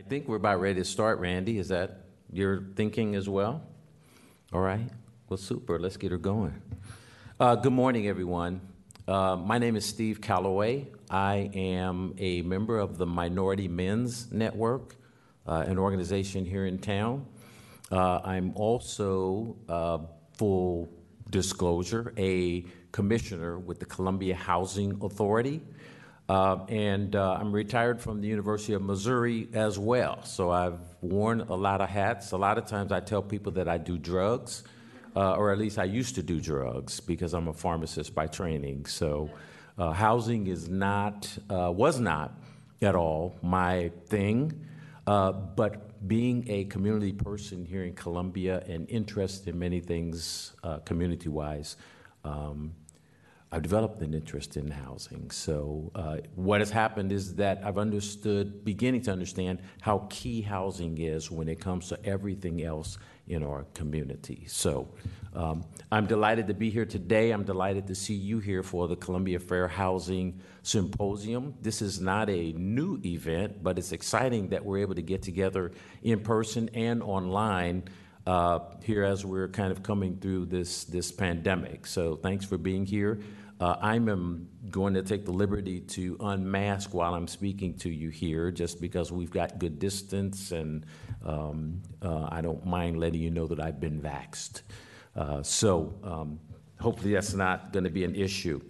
I think we're about ready to start, Randy. Is that your thinking as well? All right. Well, super. Let's get her going. Good morning, everyone. My name is Steve Calloway. I am a member of the Minority Men's Network, an organization here in town. I'm also, full disclosure, a commissioner with the Columbia Housing Authority. I'm retired from the University of Missouri as well. So I've worn a lot of hats. A lot of times I tell people that I do drugs, or at least I used to do drugs because I'm a pharmacist by training. So housing is was not at all my thing. But being a community person here in Columbia and interested in many things community-wise, I've developed an interest in housing. So what has happened is that I've beginning to understand how key housing is when it comes to everything else in our community. So I'm delighted to be here today. I'm delighted to see you here for the Columbia Fair Housing Symposium. This is not a new event, but it's exciting that we're able to get together in person and online here as we're kind of coming through this pandemic. So thanks for being here. I'm going to take the liberty to unmask while I'm speaking to you here, just because we've got good distance, and I don't mind letting you know that I've been vaxxed. So hopefully that's not going to be an issue.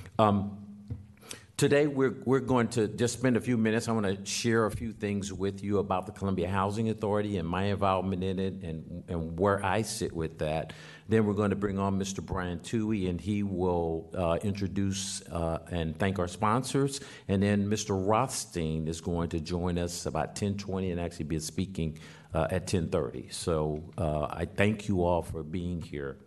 Today, we're going to just spend a few minutes. I want to share a few things with you about the Columbia Housing Authority and my involvement in it and where I sit with that. Then we're going to bring on Mr. Brian Toohey, and he will introduce and thank our sponsors. And then Mr. Rothstein is going to join us about 10:20 and actually be speaking at 10:30. So I thank you all for being here.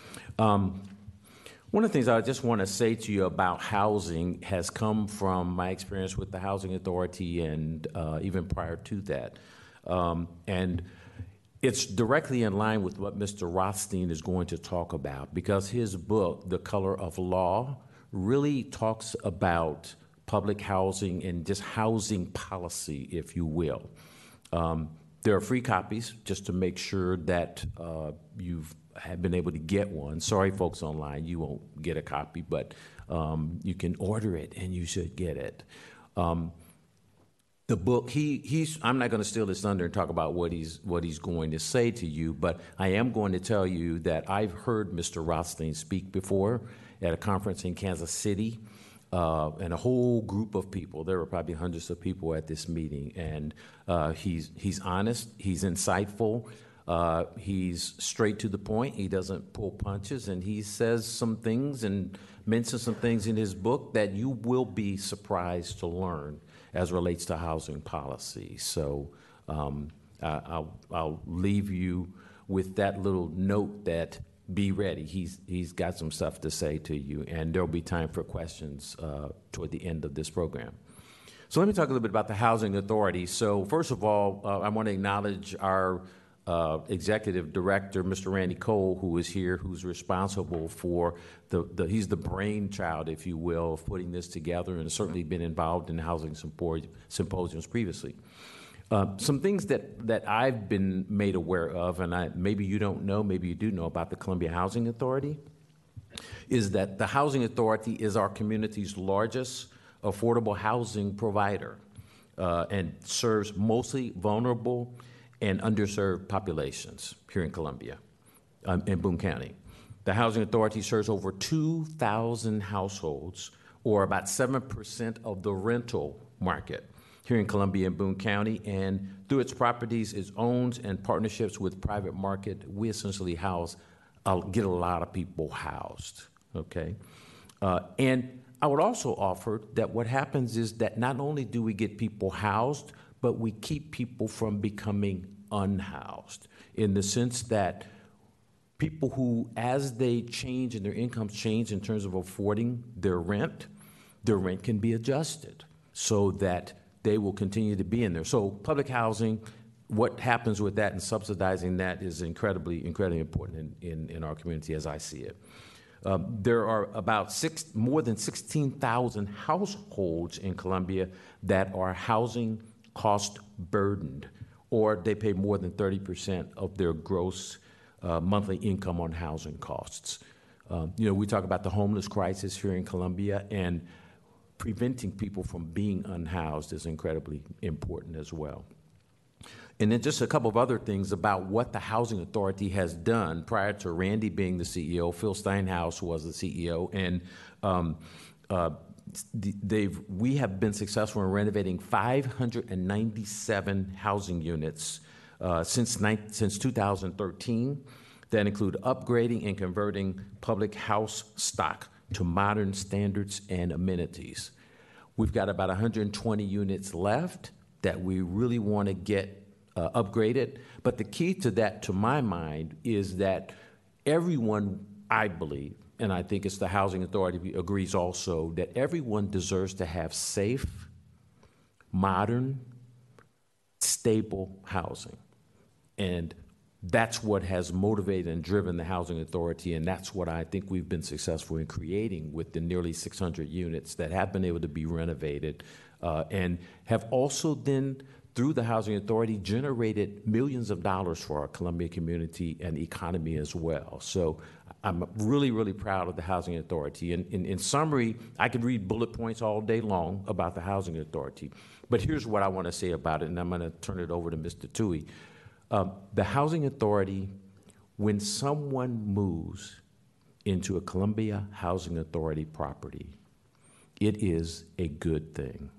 One of the things I just want to say to you about housing has come from my experience with the Housing Authority and even prior to that. And it's directly in line with what Mr. Rothstein is going to talk about, because his book, The Color of Law, really talks about public housing and just housing policy, if you will. There are free copies just to make sure that you've have been able to get one. Sorry, folks online, you won't get a copy, but you can order it and you should get it. The book, I'm not going to steal his thunder and talk about what he's going to say to you, but I am going to tell you that I've heard Mr. Rothstein speak before at a conference in Kansas City, and a whole group of people. There were probably hundreds of people at this meeting, and he's honest, he's insightful. He's straight to the point. He doesn't pull punches, and he says some things and mentions some things in his book that you will be surprised to learn as relates to housing policy. So I'll leave you with that little note that be ready. He's got some stuff to say to you, and there'll be time for questions toward the end of this program. So let me talk a little bit about the Housing Authority. So first of all, I want to acknowledge our Executive Director, Mr. Randy Cole, who is here, who's responsible for he's the brainchild, if you will, of putting this together, and has certainly been involved in housing symposiums previously. Some things that I've been made aware of, and maybe you don't know, maybe you do know about the Columbia Housing Authority, is that the Housing Authority is our community's largest affordable housing provider and serves mostly vulnerable and underserved populations here in Columbia, in Boone County. The Housing Authority serves over 2,000 households, or about 7% of the rental market here in Columbia and Boone County, and through its properties, its owns and partnerships with private market, we essentially get a lot of people housed, okay? And I would also offer that what happens is that not only do we get people housed, but we keep people from becoming unhoused, in the sense that people who, as they change and their incomes change in terms of affording their rent can be adjusted so that they will continue to be in there. So public housing, what happens with that and subsidizing that is incredibly important in our community as I see it. There are about more than 16,000 households in Columbia that are housing cost burdened, or they pay more than 30% of their gross monthly income on housing costs. We talk about the homeless crisis here in Columbia, and preventing people from being unhoused is incredibly important as well. And then just a couple of other things about what the Housing Authority has done. Prior to Randy being the CEO, Phil Steinhaus was the CEO, and we have been successful in renovating 597 housing units since 2013 that include upgrading and converting public house stock to modern standards and amenities. We've got about 120 units left that we really want to get upgraded. But the key to that, to my mind, is that everyone, I believe, and I think it's the Housing Authority agrees also, that everyone deserves to have safe, modern, stable housing. And that's what has motivated and driven the Housing Authority, and that's what I think we've been successful in creating with the nearly 600 units that have been able to be renovated and have also then, through the Housing Authority, generated millions of dollars for our Columbia community and economy as well. So I'm really, really proud of the Housing Authority. And in summary, I could read bullet points all day long about the Housing Authority. But here's what I want to say about it, and I'm going to turn it over to Mr. Toohey. The Housing Authority, when someone moves into a Columbia Housing Authority property, it is a good thing.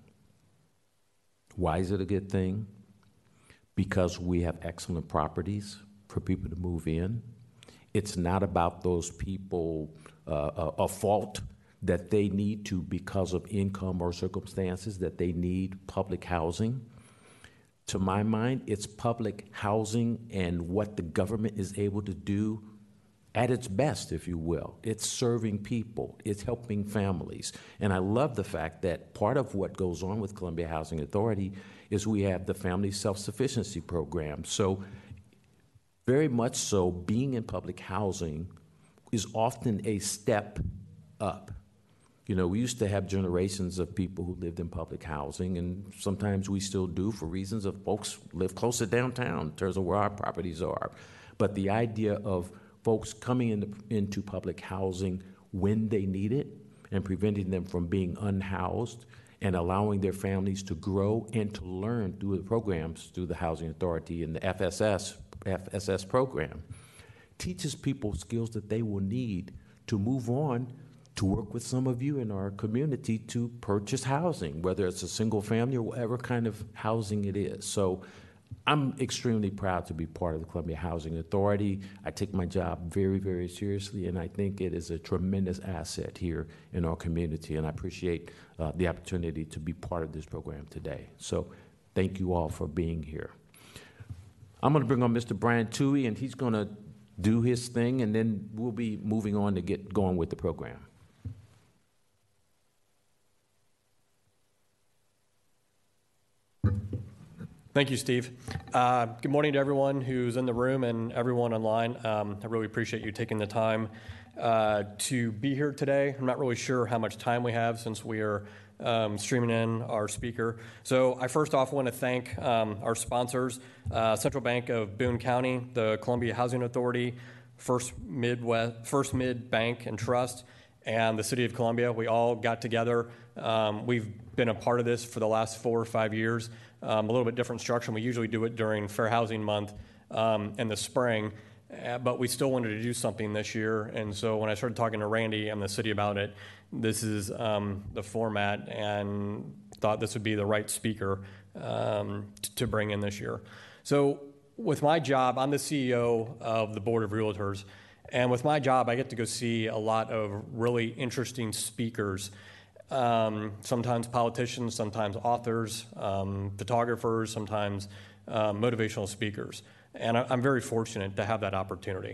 Why is it a good thing? Because we have excellent properties for people to move in. It's not about those people a fault that they need to, because of income or circumstances, that they need public housing. To my mind, it's public housing and what the government is able to do at its best, if you will. It's serving people. It's helping families. And I love the fact that part of what goes on with Columbia Housing Authority is we have the Family Self-Sufficiency Program. So very much so, being in public housing is often a step up. We used to have generations of people who lived in public housing, and sometimes we still do for reasons of folks live closer downtown in terms of where our properties are. But the idea of folks coming into public housing when they need it and preventing them from being unhoused and allowing their families to grow and to learn through the programs, through the Housing Authority and the FSS program, teaches people skills that they will need to move on to work with some of you in our community to purchase housing, whether it's a single family or whatever kind of housing it is. So I'm extremely proud to be part of the Columbia Housing Authority. I take my job very, very seriously, and I think it is a tremendous asset here in our community, and I appreciate the opportunity to be part of this program today. So thank you all for being here. I'm going to bring on Mr. Brian Toohey, and he's going to do his thing, and then we'll be moving on to get going with the program. Thank you, Steve. Good morning to everyone who's in the room and everyone online. I really appreciate you taking the time to be here today. I'm not really sure how much time we have since we are streaming in our speaker. So I first off want to thank our sponsors, Central Bank of Boone County, the Columbia Housing Authority, First Mid Bank and Trust, and the City of Columbia. We all got together. We've been a part of this for the last 4 or 5 years. A little bit different structure. We usually do it during Fair Housing Month in the spring, but we still wanted to do something this year. And so when I started talking to Randy and the city about it, this is the format, and thought this would be the right speaker to bring in this year. So with my job, I'm the CEO of the Board of Realtors, and with my job, I get to go see a lot of really interesting speakers. Sometimes politicians, sometimes authors, photographers, sometimes motivational speakers. And I'm very fortunate to have that opportunity.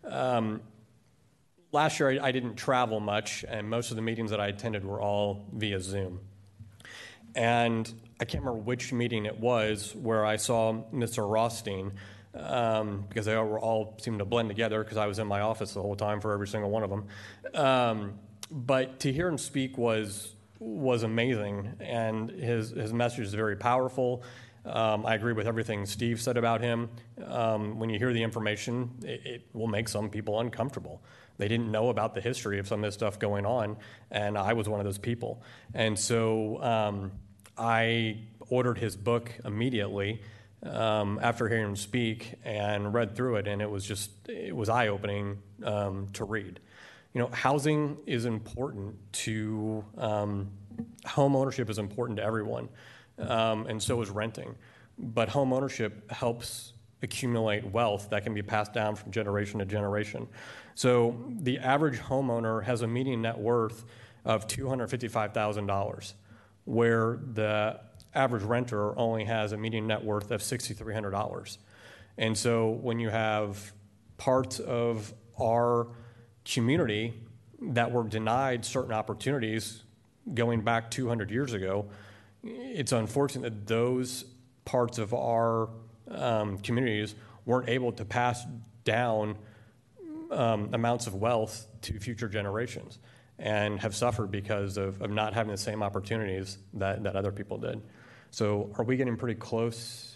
Last year, I didn't travel much, and most of the meetings that I attended were all via Zoom. And I can't remember which meeting it was where I saw Mr. Rothstein, because they all seemed to blend together because I was in my office the whole time for every single one of them. But to hear him speak was was amazing, and his message is very powerful. I agree with everything Steve said about him. When you hear the information, it will make some people uncomfortable. They didn't know about the history of some of this stuff going on, and I was one of those people. And so I ordered his book immediately after hearing him speak and read through it, and it was eye-opening to read. Housing is important to home ownership is important to everyone, and so is renting. But home ownership helps accumulate wealth that can be passed down from generation to generation. So the average homeowner has a median net worth of $255,000, where the average renter only has a median net worth of $6,300. And so when you have parts of our community that were denied certain opportunities going back 200 years ago, it's unfortunate that those parts of our communities weren't able to pass down amounts of wealth to future generations and have suffered because of not having the same opportunities that other people did. So are we getting pretty close?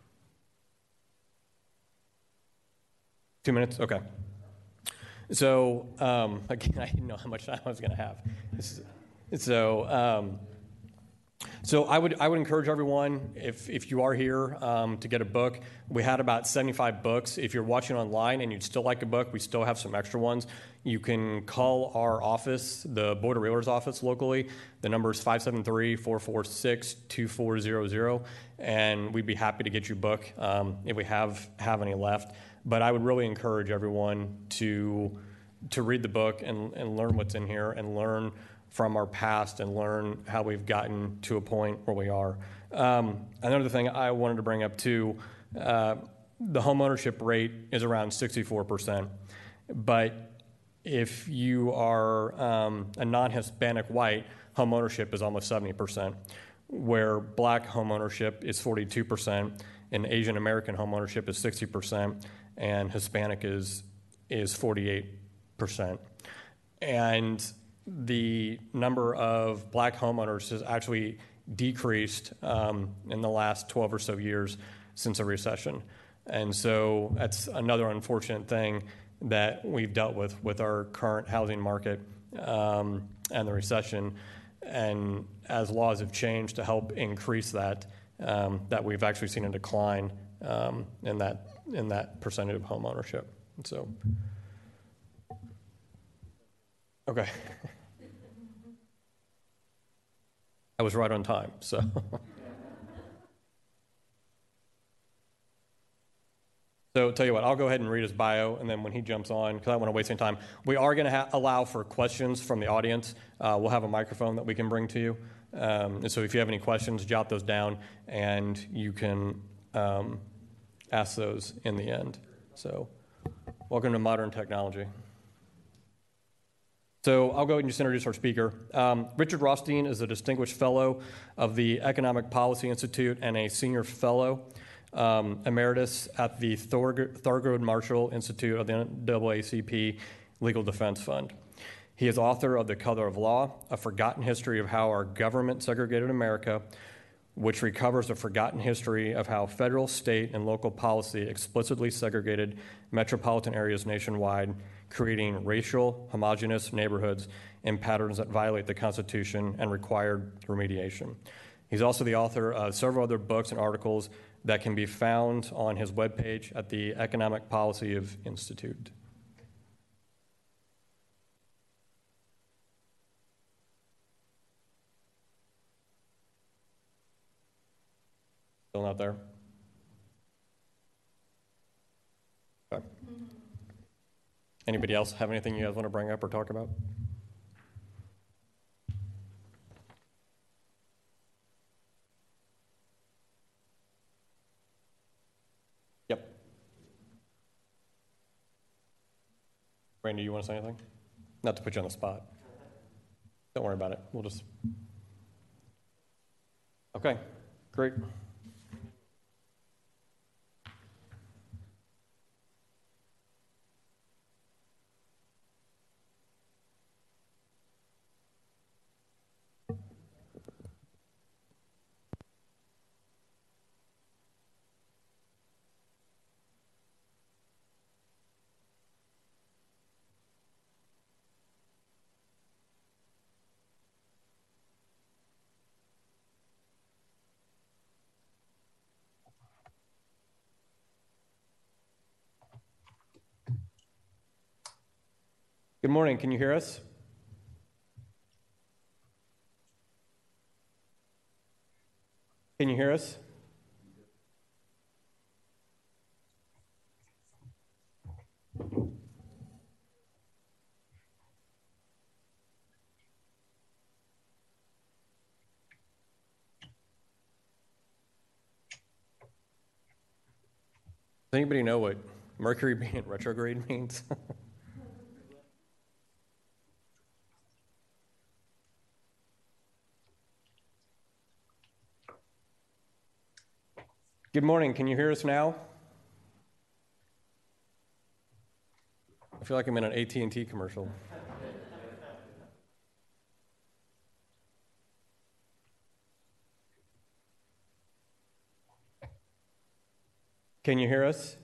2 minutes? Okay. So again, I didn't know how much time I was going to have. So I would encourage everyone, if you are here, to get a book. We had about 75 books. If you're watching online and you'd still like a book, we still have some extra ones. You can call our office, the Board of Realtors office locally. The number is 573-446-2400, and we'd be happy to get you a book if we have any left. But I would really encourage everyone to read the book and learn what's in here and learn from our past and learn how we've gotten to a point where we are. Another thing I wanted to bring up too, the homeownership rate is around 64%. But if you are a non-Hispanic white, homeownership is almost 70%, where black homeownership is 42%, and Asian American homeownership is 60%, and Hispanic is 48%. And the number of black homeowners has actually decreased in the last 12 or so years since a recession. And so that's another unfortunate thing that we've dealt with our current housing market and the recession. And as laws have changed to help increase that, that we've actually seen a decline in that percentage of home ownership. And so, okay. I was right on time, so. So tell you what, I'll go ahead and read his bio, and then when he jumps on, because I don't want to waste any time, we are going to allow for questions from the audience. We'll have a microphone that we can bring to you. And so if you have any questions, jot those down, and you can ask those in the end. So welcome to modern technology. So I'll go ahead and just introduce our speaker. Richard Rothstein is a distinguished fellow of the Economic Policy Institute and a senior fellow emeritus at the Thurgood Marshall Institute of the NAACP Legal Defense Fund. He is author of The Color of Law, A Forgotten History of How Our Government Segregated America, which recovers a forgotten history of how federal, state, and local policy explicitly segregated metropolitan areas nationwide, creating racial, homogeneous neighborhoods and patterns that violate the Constitution and required remediation. He's also the author of several other books and articles that can be found on his webpage at the Economic Policy of Institute. Still not there? Okay. Anybody else have anything you guys want to bring up or talk about? Yep. Randy, you want to say anything? Not to put you on the spot. Don't worry about it. We'll just... Okay, great. Good morning. Can you hear us? Can you hear us? Does anybody know what Mercury being in retrograde means? Good morning. Can you hear us now? I feel like I'm in an AT&T commercial. Can you hear us?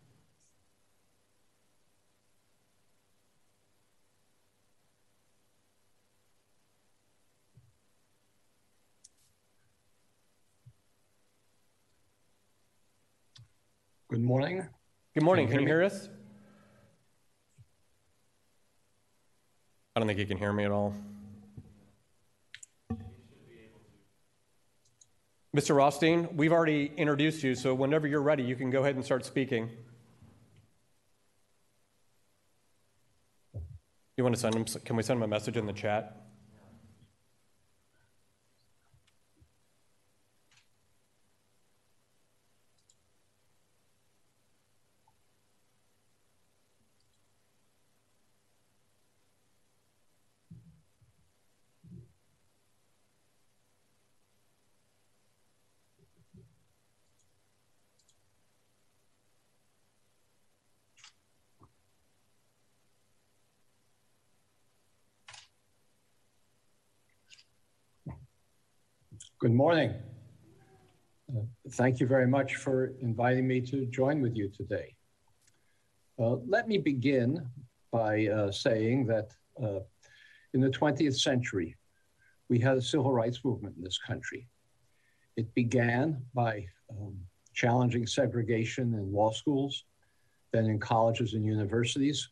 Good morning. Good morning. Can you hear us? I don't think you can hear me at all. Mr. Rothstein, we've already introduced you, so whenever you're ready, you can go ahead and start speaking. You want to send him? Can we send him a message in the chat? Good morning. Thank you very much for inviting me to join with you today. Let me begin by saying that in the 20th century, we had a civil rights movement in this country. It began by challenging segregation in law schools, then in colleges and universities.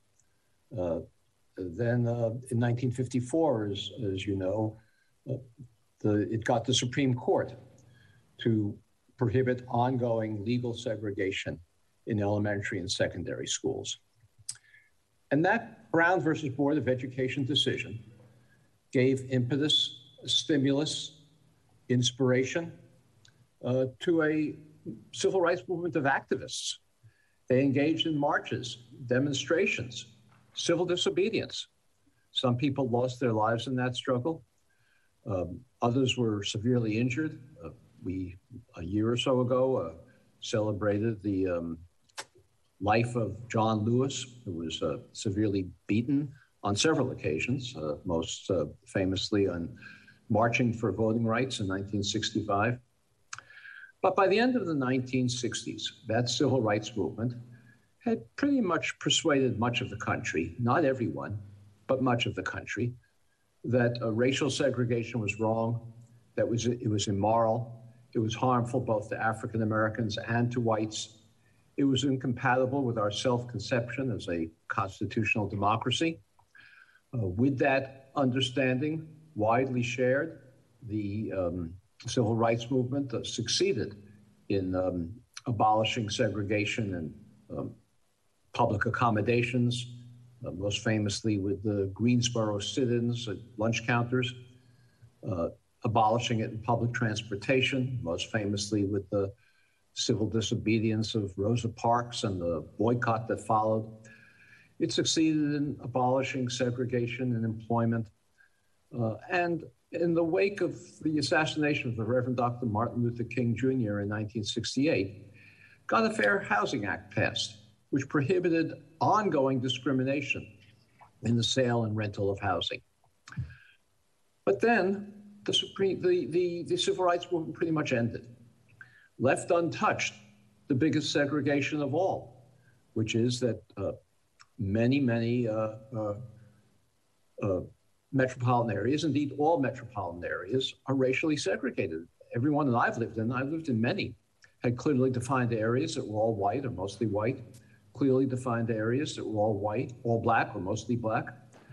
Then in 1954, as you know, it got the Supreme Court to prohibit ongoing legal segregation in elementary and secondary schools. And that Brown versus Board of Education decision gave impetus, stimulus, inspiration to a civil rights movement of activists. They engaged in marches, demonstrations, civil disobedience. Some people lost their lives in that struggle. Others were severely injured. We, a year or so ago, celebrated the life of John Lewis, who was severely beaten on several occasions, most famously on marching for voting rights in 1965. But by the end of the 1960s, that civil rights movement had pretty much persuaded much of the country, not everyone, but much of the country, that racial segregation was wrong, that it was immoral, it was harmful both to African Americans and to whites. It was incompatible with our self-conception as a constitutional democracy. With that understanding widely shared, the civil rights movement succeeded in abolishing segregation and public accommodations, most famously with the Greensboro sit-ins at lunch counters, abolishing it in public transportation, most famously with the civil disobedience of Rosa Parks and the boycott that followed. It succeeded in abolishing segregation in employment. And in the wake of the assassination of the Reverend Dr. Martin Luther King Jr. in 1968, got a Fair Housing Act passed, which prohibited ongoing discrimination in the sale and rental of housing. But then the civil rights movement pretty much ended, left untouched the biggest segregation of all, which is that many metropolitan areas, indeed all metropolitan areas, are racially segregated. Every one that I've lived in many, had clearly defined areas that were all white or mostly white, clearly defined areas that were all white, all black or mostly black,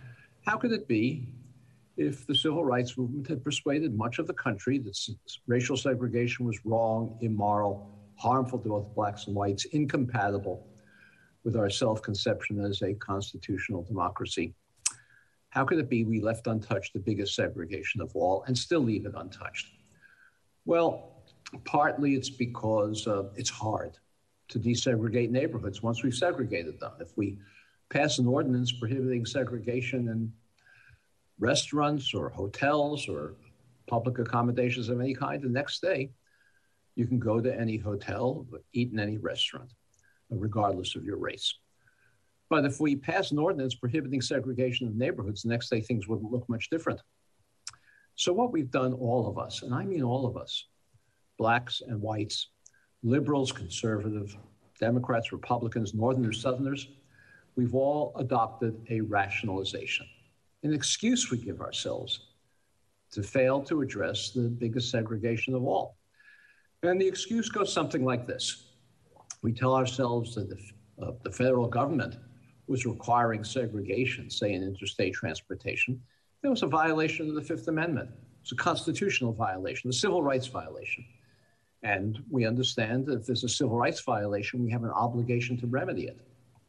How could it be if the civil rights movement had persuaded much of the country that racial segregation was wrong, immoral, harmful to both blacks and whites, incompatible with our self-conception as a constitutional democracy? How could it be we left untouched the biggest segregation of all and still leave it untouched? Well, partly it's because it's hard to desegregate neighborhoods once we've segregated them. If we pass an ordinance prohibiting segregation in restaurants or hotels or public accommodations of any kind, the next day you can go to any hotel, eat in any restaurant, regardless of your race. But if we pass an ordinance prohibiting segregation of neighborhoods, the next day things wouldn't look much different. So what we've done, all of us, and I mean all of us, blacks and whites, liberals, conservative, Democrats, Republicans, Northerners, Southerners, we've all adopted a rationalization, an excuse we give ourselves to fail to address the biggest segregation of all. And the excuse goes something like this. We tell ourselves that the federal government was requiring segregation, say in interstate transportation. It was a violation of the Fifth Amendment. It's a constitutional violation, a civil rights violation. And we understand that if there's a civil rights violation, we have an obligation to remedy it.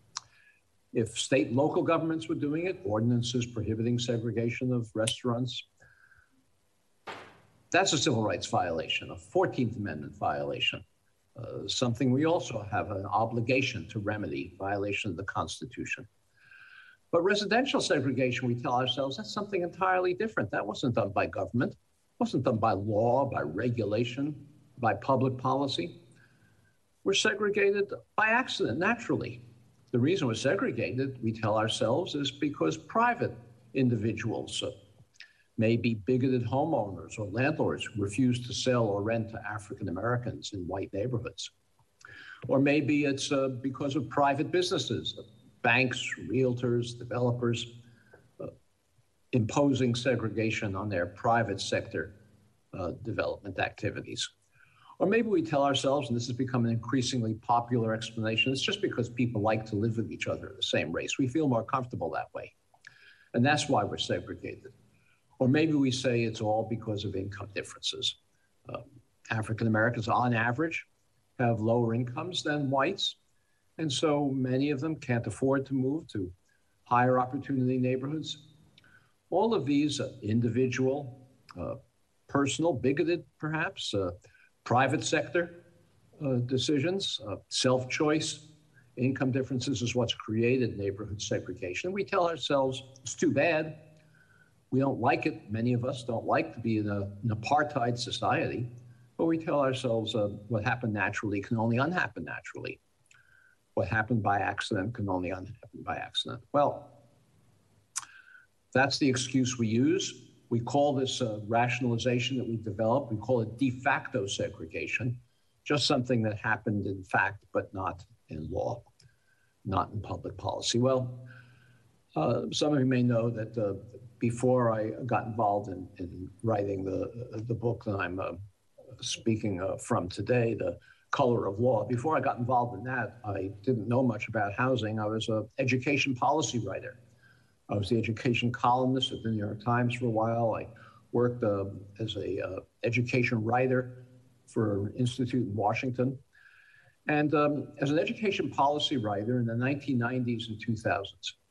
If state and local governments were doing it, ordinances prohibiting segregation of restaurants, that's a civil rights violation, a 14th Amendment violation, something we also have an obligation to remedy, violation of the Constitution. But residential segregation, we tell ourselves, that's something entirely different. That wasn't done by government, wasn't done by law, by regulation, by public policy. We're segregated by accident, naturally. The reason we're segregated, we tell ourselves, is because private individuals, maybe bigoted homeowners or landlords, refuse to sell or rent to African Americans in white neighborhoods. Or maybe it's because of private businesses, banks, realtors, developers, imposing segregation on their private sector development activities. Or maybe we tell ourselves, and this has become an increasingly popular explanation, it's just because people like to live with each other of the same race. We feel more comfortable that way. And that's why we're segregated. Or maybe we say it's all because of income differences. African Americans, on average, have lower incomes than whites. And so many of them can't afford to move to higher opportunity neighborhoods. All of these individual, personal, bigoted perhaps, private sector decisions, self-choice, income differences is what's created neighborhood segregation. We tell ourselves, it's too bad. We don't like it. Many of us don't like to be in an apartheid society, but we tell ourselves what happened naturally can only unhappen naturally. What happened by accident can only unhappen by accident. Well, that's the excuse we use. We call this rationalization that we've developed, we call it de facto segregation, just something that happened in fact, but not in law, not in public policy. Well, some of you may know that before I got involved in writing the book that I'm speaking from today, The Color of Law, before I got involved in that, I didn't know much about housing. I was an education policy writer. I was the education columnist at the New York Times for a while. I worked as an education writer for an institute in Washington. And as an education policy writer in the 1990s and 2000s,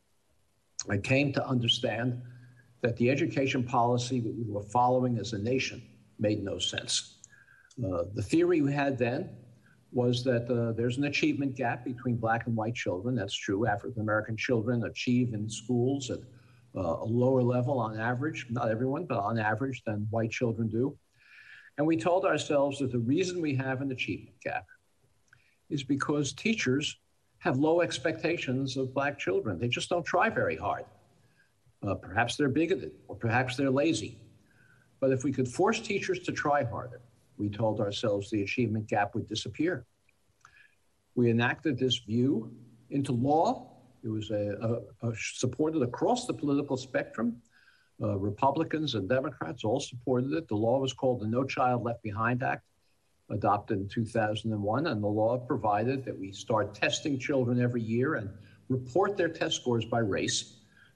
I came to understand that the education policy that we were following as a nation made no sense. The theory we had then was that there's an achievement gap between black and white children. That's true. African-American children achieve in schools at a lower level on average, not everyone, but on average than white children do. And we told ourselves that the reason we have an achievement gap is because teachers have low expectations of black children. They just don't try very hard. Perhaps they're bigoted, or perhaps they're lazy. But if we could force teachers to try harder, we told ourselves the achievement gap would disappear. We enacted this view into law. It was supported across the political spectrum. Republicans and Democrats all supported it. The law was called the No Child Left Behind Act, adopted in 2001. And the law provided that we start testing children every year and report their test scores by race,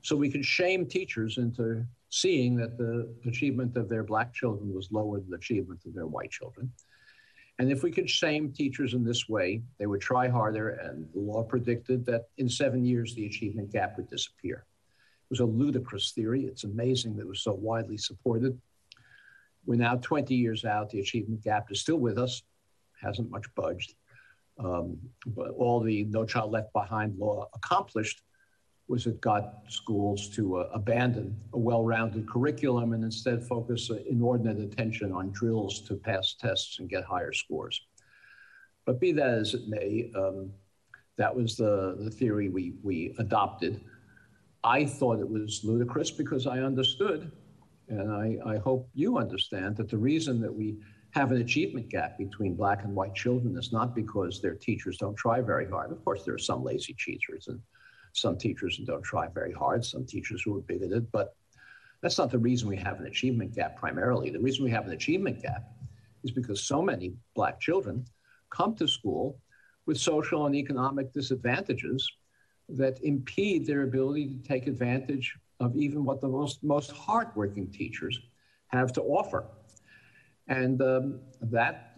so we could shame teachers into seeing that the achievement of their black children was lower than the achievement of their white children. And if we could shame teachers in this way, they would try harder, and the law predicted that in 7 years, the achievement gap would disappear. It was a ludicrous theory. It's amazing that it was so widely supported. We're now 20 years out. The achievement gap is still with us, hasn't much budged. But all the No Child Left Behind law accomplished was it got schools to abandon a well-rounded curriculum and instead focus inordinate attention on drills to pass tests and get higher scores. But be that as it may, that was the theory we adopted. I thought it was ludicrous because I understood, and I hope you understand, that the reason that we have an achievement gap between black and white children is not because their teachers don't try very hard. Of course, there are some lazy teachers and some teachers who don't try very hard, some teachers who are bigoted, but that's not the reason we have an achievement gap primarily. The reason we have an achievement gap is because so many black children come to school with social and economic disadvantages that impede their ability to take advantage of even what the most hardworking teachers have to offer. And that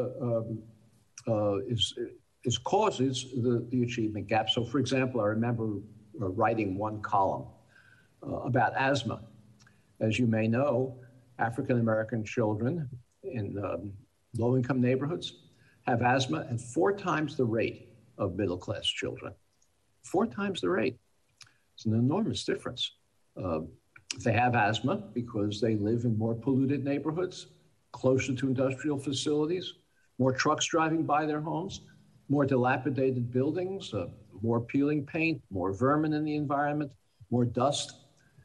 causes the achievement gap. So, for example, I remember writing one column about asthma. As you may know, African-American children in low-income neighborhoods have asthma at 4 times the rate of middle-class children. 4 times the rate. It's an enormous difference. They have asthma because they live in more polluted neighborhoods, closer to industrial facilities, more trucks driving by their homes, more dilapidated buildings, more peeling paint, more vermin in the environment, more dust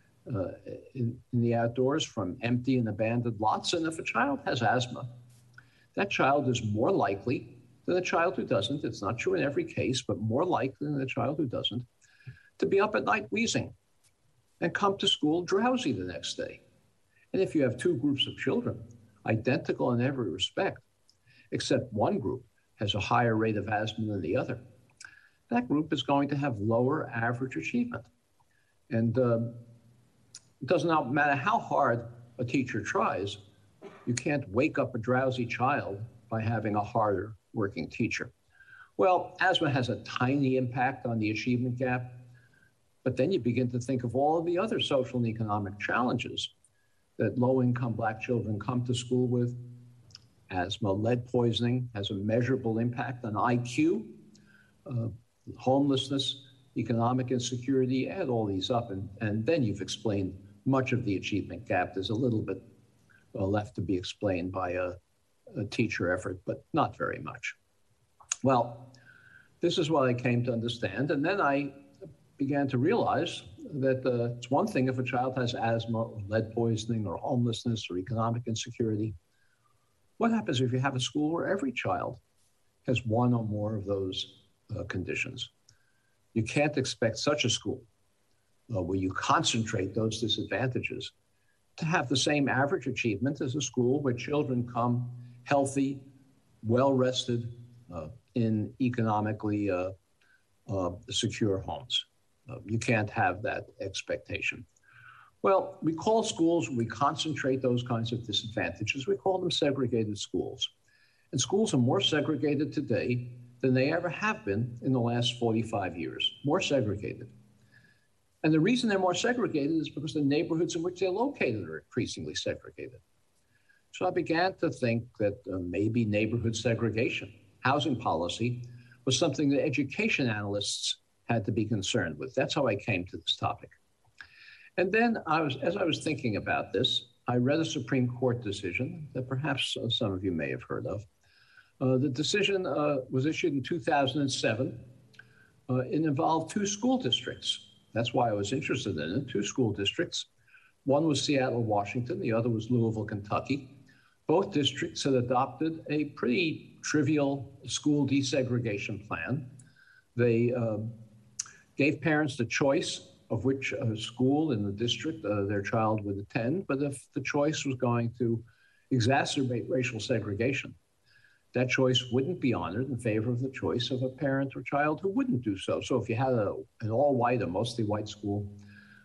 in the outdoors from empty and abandoned lots. And if a child has asthma, that child is more likely than a child who doesn't. It's not true in every case, but more likely than a child who doesn't, to be up at night wheezing and come to school drowsy the next day. And if you have 2 groups of children, identical in every respect, except one group has a higher rate of asthma than the other, that group is going to have lower average achievement. And it doesn't matter how hard a teacher tries, you can't wake up a drowsy child by having a harder working teacher. Well, asthma has a tiny impact on the achievement gap, but then you begin to think of all of the other social and economic challenges that low-income black children come to school with. Asthma, lead poisoning has a measurable impact on IQ, homelessness, economic insecurity, add all these up, and then you've explained much of the achievement gap. There's a little bit left to be explained by a teacher effort, but not very much. Well, this is what I came to understand, and then I began to realize that it's one thing if a child has asthma or lead poisoning or homelessness or economic insecurity. What happens if you have a school where every child has one or more of those conditions? You can't expect such a school where you concentrate those disadvantages to have the same average achievement as a school where children come healthy, well-rested, in economically secure homes. You can't have that expectation. Well, we call schools, we concentrate those kinds of disadvantages, we call them segregated schools. And schools are more segregated today than they ever have been in the last 45 years, more segregated. And the reason they're more segregated is because the neighborhoods in which they're located are increasingly segregated. So I began to think that maybe neighborhood segregation, housing policy, was something that education analysts had to be concerned with. That's how I came to this topic. And then as I was thinking about this, I read a Supreme Court decision that perhaps some of you may have heard of. The decision was issued in 2007. It involved 2 school districts. That's why I was interested in it, 2 school districts. One was Seattle, Washington. The other was Louisville, Kentucky. Both districts had adopted a pretty trivial school desegregation plan. They gave parents the choice of which school in the district their child would attend, but if the choice was going to exacerbate racial segregation, that choice wouldn't be honored in favor of the choice of a parent or child who wouldn't do so. So if you had an all-white or mostly white school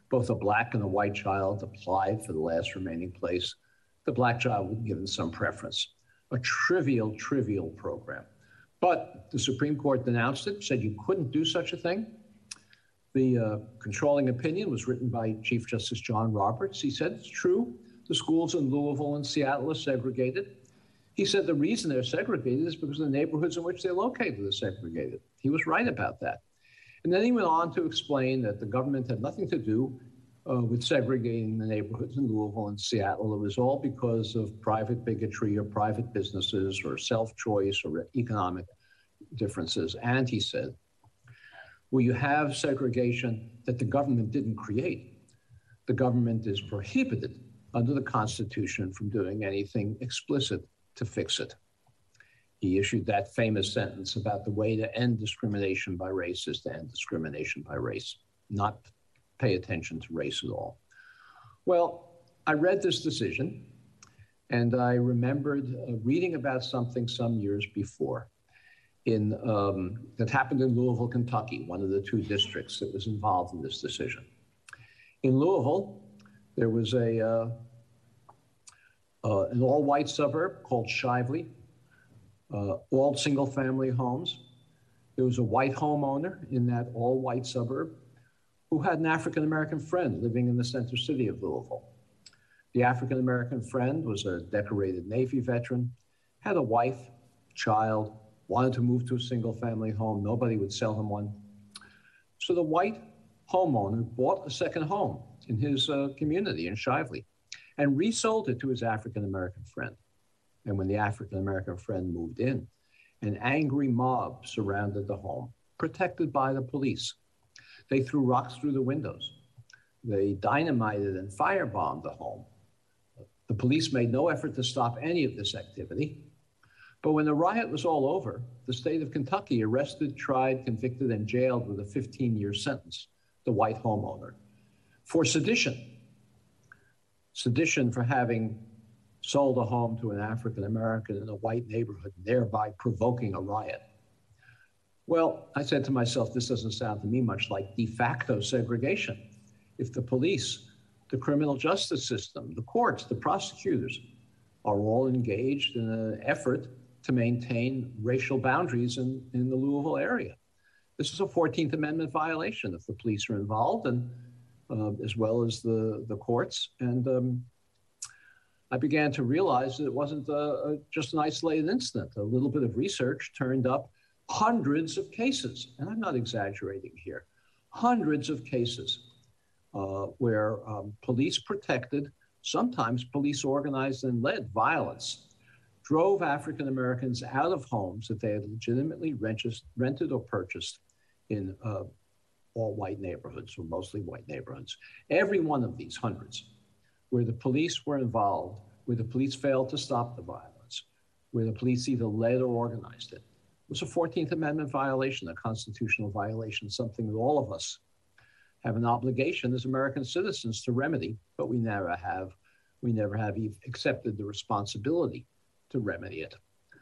both a black and a white child applied for the last remaining place, the black child would be given some preference. A trivial, trivial program. But the Supreme Court denounced it, said you couldn't do such a thing. The controlling opinion was written by Chief Justice John Roberts. He said, it's true, the schools in Louisville and Seattle are segregated. He said the reason they're segregated is because the neighborhoods in which they're located are segregated. He was right about that. And then he went on to explain that the government had nothing to do with segregating the neighborhoods in Louisville and Seattle. It was all because of private bigotry or private businesses or self-choice or economic differences. And he said, well, you have segregation that the government didn't create. The government is prohibited under the Constitution from doing anything explicit to fix it. He issued that famous sentence about the way to end discrimination by race is to end discrimination by race, not pay attention to race at all. Well, I read this decision and I remembered reading about something some years before that happened in Louisville, Kentucky, one of the two districts that was involved in this decision. In Louisville, there was an all-white suburb called Shively, all single-family homes. There was a white homeowner in that all-white suburb who had an African-American friend living in the center city of Louisville. The African-American friend was a decorated Navy veteran, had a wife, child, wanted to move to a single-family home. Nobody would sell him one. So the white homeowner bought a second home in his community in Shively and resold it to his African-American friend. And when the African-American friend moved in, an angry mob surrounded the home, protected by the police. They threw rocks through the windows. They dynamited and firebombed the home. The police made no effort to stop any of this activity. But when the riot was all over, the state of Kentucky arrested, tried, convicted, and jailed with a 15-year sentence the white homeowner for sedition. Sedition for having sold a home to an African-American in a white neighborhood, thereby provoking a riot. Well, I said to myself, this doesn't sound to me much like de facto segregation. If the police, the criminal justice system, the courts, the prosecutors are all engaged in an effort to maintain racial boundaries in the Louisville area. This is a 14th Amendment violation if the police are involved, and as well as the courts. And I began to realize that it wasn't just an isolated incident. A little bit of research turned up hundreds of cases, and I'm not exaggerating here, hundreds of cases where police protected, sometimes police organized and led violence, drove African Americans out of homes that they had legitimately rented or purchased in all white neighborhoods, or mostly white neighborhoods. Every one of these hundreds, where the police were involved, where the police failed to stop the violence, where the police either led or organized it, was a 14th Amendment violation, a constitutional violation, something that all of us have an obligation as American citizens to remedy, but we never have accepted the responsibility to remedy it,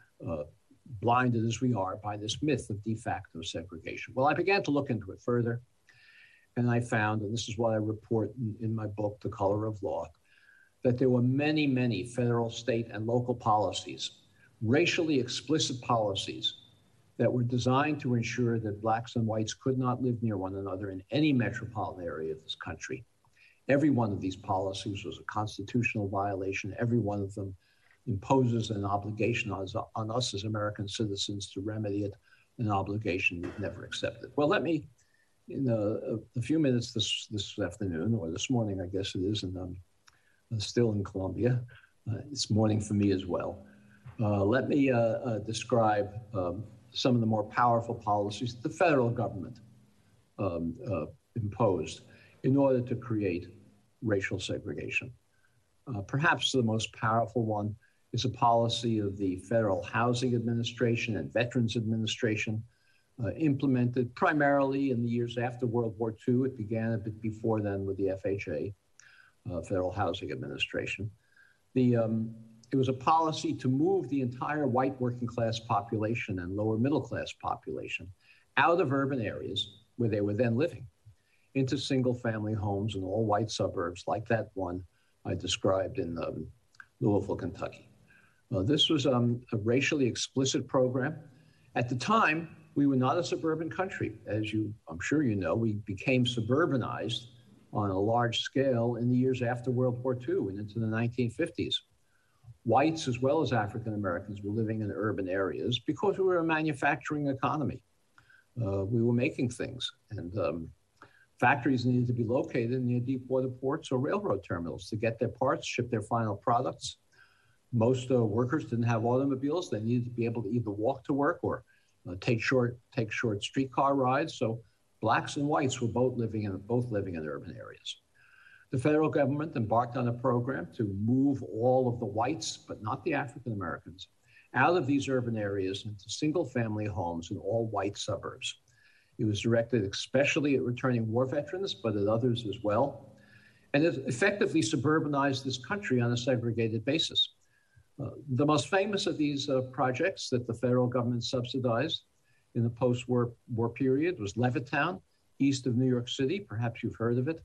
blinded as we are by this myth of de facto segregation. Well, I began to look into it further, and I found, and this is what I report in my book, The Color of Law, that there were many, many federal, state, and local policies, racially explicit policies, that were designed to ensure that blacks and whites could not live near one another in any metropolitan area of this country. Every one of these policies was a constitutional violation. Every one of them imposes an obligation on us as American citizens to remedy it, an obligation we've never accepted. Well, let me, in a few minutes this afternoon, or this morning, I guess it is, and I'm still in Columbia. It's morning for me as well. Let me describe some of the more powerful policies the federal government imposed in order to create racial segregation. Perhaps the most powerful one is a policy of the Federal Housing Administration and Veterans Administration, implemented primarily in the years after World War II. It began a bit before then with the FHA, Federal Housing Administration. It was a policy to move the entire white working class population and lower middle class population out of urban areas where they were then living into single-family homes in all-white suburbs like that one I described in Louisville, Kentucky. This was a racially explicit program. At the time, we were not a suburban country. As I'm sure you know, we became suburbanized on a large scale in the years after World War II and into the 1950s. Whites as well as African Americans were living in urban areas because we were a manufacturing economy. We were making things, and factories needed to be located near deep water ports or railroad terminals to get their parts, ship their final products. Most workers didn't have automobiles. They needed to be able to either walk to work or take short streetcar rides. So blacks and whites were both living in urban areas. The federal government embarked on a program to move all of the whites, but not the African Americans, out of these urban areas into single-family homes in all-white suburbs. It was directed especially at returning war veterans, but at others as well. And it effectively suburbanized this country on a segregated basis. The most famous of these projects that the federal government subsidized in the post-war period was Levittown, east of New York City. Perhaps you've heard of it.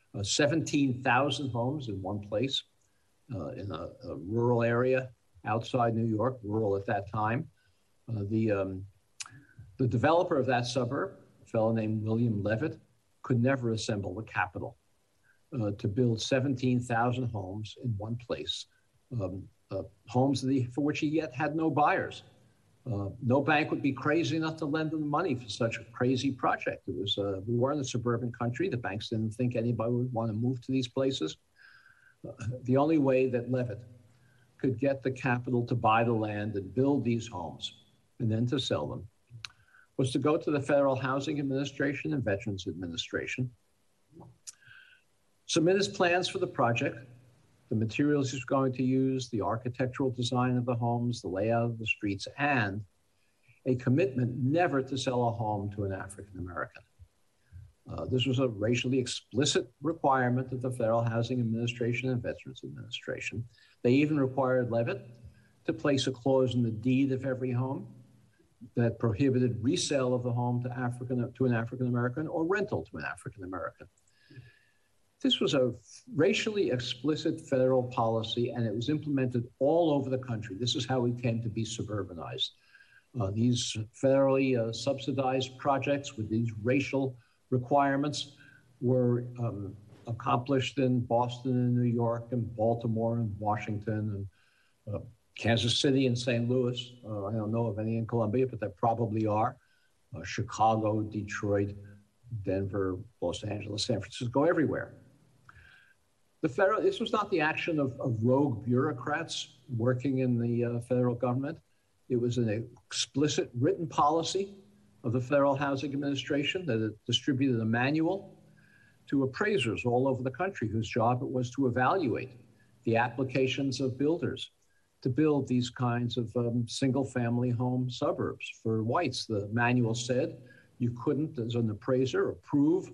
17,000 homes in one place in a rural area outside New York, rural at that time. The developer of that suburb, a fellow named William Levitt, could never assemble the capital to build 17,000 homes in one place. Homes for which he yet had no buyers. No bank would be crazy enough to lend them money for such a crazy project. We weren't a suburban country. The banks didn't think anybody would want to move to these places. The only way that Levitt could get the capital to buy the land and build these homes and then to sell them was to go to the Federal Housing Administration and Veterans Administration, submit his plans for the project, the materials he's going to use, the architectural design of the homes, the layout of the streets, and a commitment never to sell a home to an African American. This was a racially explicit requirement of the Federal Housing Administration and Veterans Administration. They even required Levitt to place a clause in the deed of every home that prohibited resale of the home to an African American or rental to an African American. This was a racially explicit federal policy, and it was implemented all over the country. This is how we came to be suburbanized. These federally subsidized projects with these racial requirements were accomplished in Boston and New York and Baltimore and Washington and Kansas City and St. Louis. I don't know of any in Columbia, but there probably are. Chicago, Detroit, Denver, Los Angeles, San Francisco, everywhere. This was not the action of rogue bureaucrats working in the federal government. It was an explicit written policy of the Federal Housing Administration that it distributed a manual to appraisers all over the country whose job it was to evaluate the applications of builders to build these kinds of single-family home suburbs for whites. The manual said you couldn't, as an appraiser, approve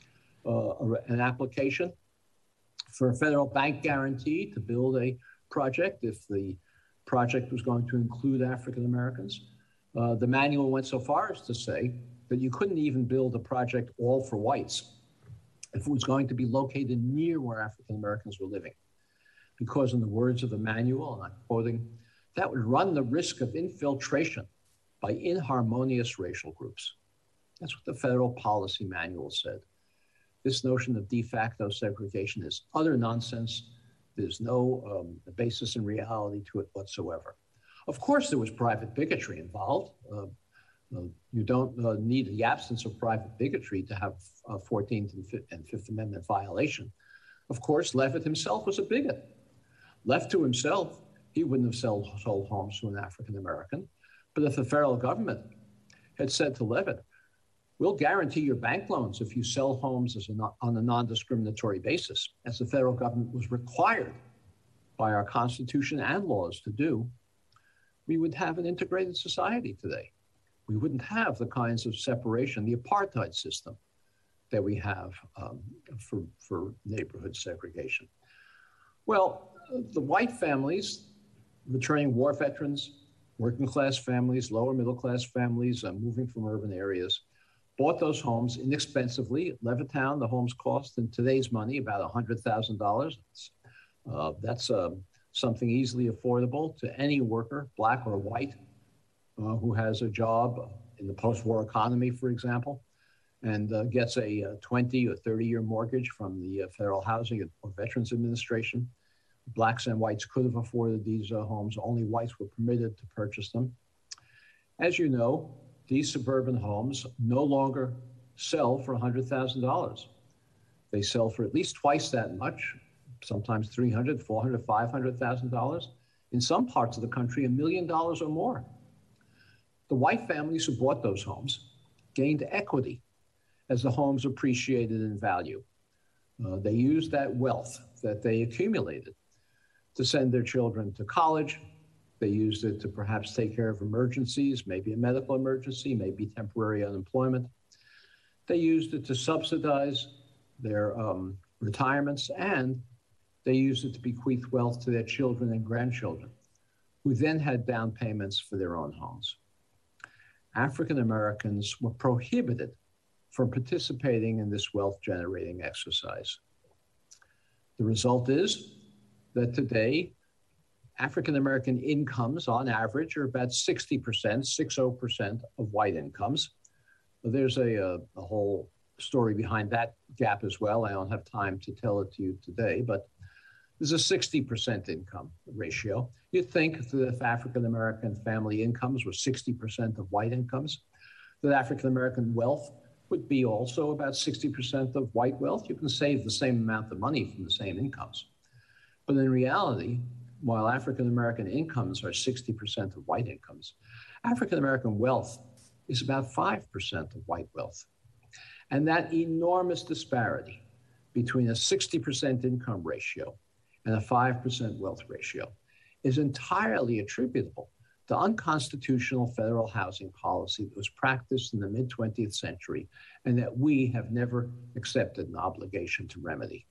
an application for a federal bank guarantee to build a project if the project was going to include African Americans. The manual went so far as to say that you couldn't even build a project all for whites if it was going to be located near where African Americans were living. Because in the words of the manual, and I'm quoting, that would run the risk of infiltration by inharmonious racial groups. That's what the federal policy manual said. This notion of de facto segregation is utter nonsense. There's no basis in reality to it whatsoever. Of course, there was private bigotry involved. You don't need the absence of private bigotry to have a 14th and Fifth Amendment violation. Of course, Levitt himself was a bigot. Left to himself, he wouldn't have sold homes to an African American. But if the federal government had said to Levitt, we'll guarantee your bank loans if you sell homes on a non-discriminatory basis, as the federal government was required by our Constitution and laws to do, we would have an integrated society today. We wouldn't have the kinds of separation, the apartheid system that we have for neighborhood segregation. Well, the white families, returning war veterans, working class families, lower middle class families moving from urban areas, bought those homes inexpensively. At Levittown, the homes cost in today's money about $100,000. That's something easily affordable to any worker, black or white, who has a job in the post-war economy, for example, and gets a 20 or 30-year mortgage from the Federal Housing or Veterans Administration. Blacks and whites could have afforded these homes. Only whites were permitted to purchase them. As you know, these suburban homes no longer sell for $100,000. They sell for at least twice that much, sometimes $300,000, $400,000, $500,000. In some parts of the country, $1 million or more. The white families who bought those homes gained equity as the homes appreciated in value. They used that wealth that they accumulated to send their children to college. They used it to perhaps take care of emergencies, maybe a medical emergency, maybe temporary unemployment. They used it to subsidize their retirements, and they used it to bequeath wealth to their children and grandchildren, who then had down payments for their own homes. African Americans were prohibited from participating in this wealth generating exercise. The result is that today, African American incomes on average are about 60%, 60% of white incomes. There's a whole story behind that gap as well. I don't have time to tell it to you today, but there's a 60% income ratio. You'd think that if African American family incomes were 60% of white incomes, that African American wealth would be also about 60% of white wealth. You can save the same amount of money from the same incomes. But in reality, while African American incomes are 60% of white incomes, African American wealth is about 5% of white wealth. And that enormous disparity between a 60% income ratio and a 5% wealth ratio is entirely attributable to unconstitutional federal housing policy that was practiced in the mid-20th century and that we have never accepted an obligation to remedy.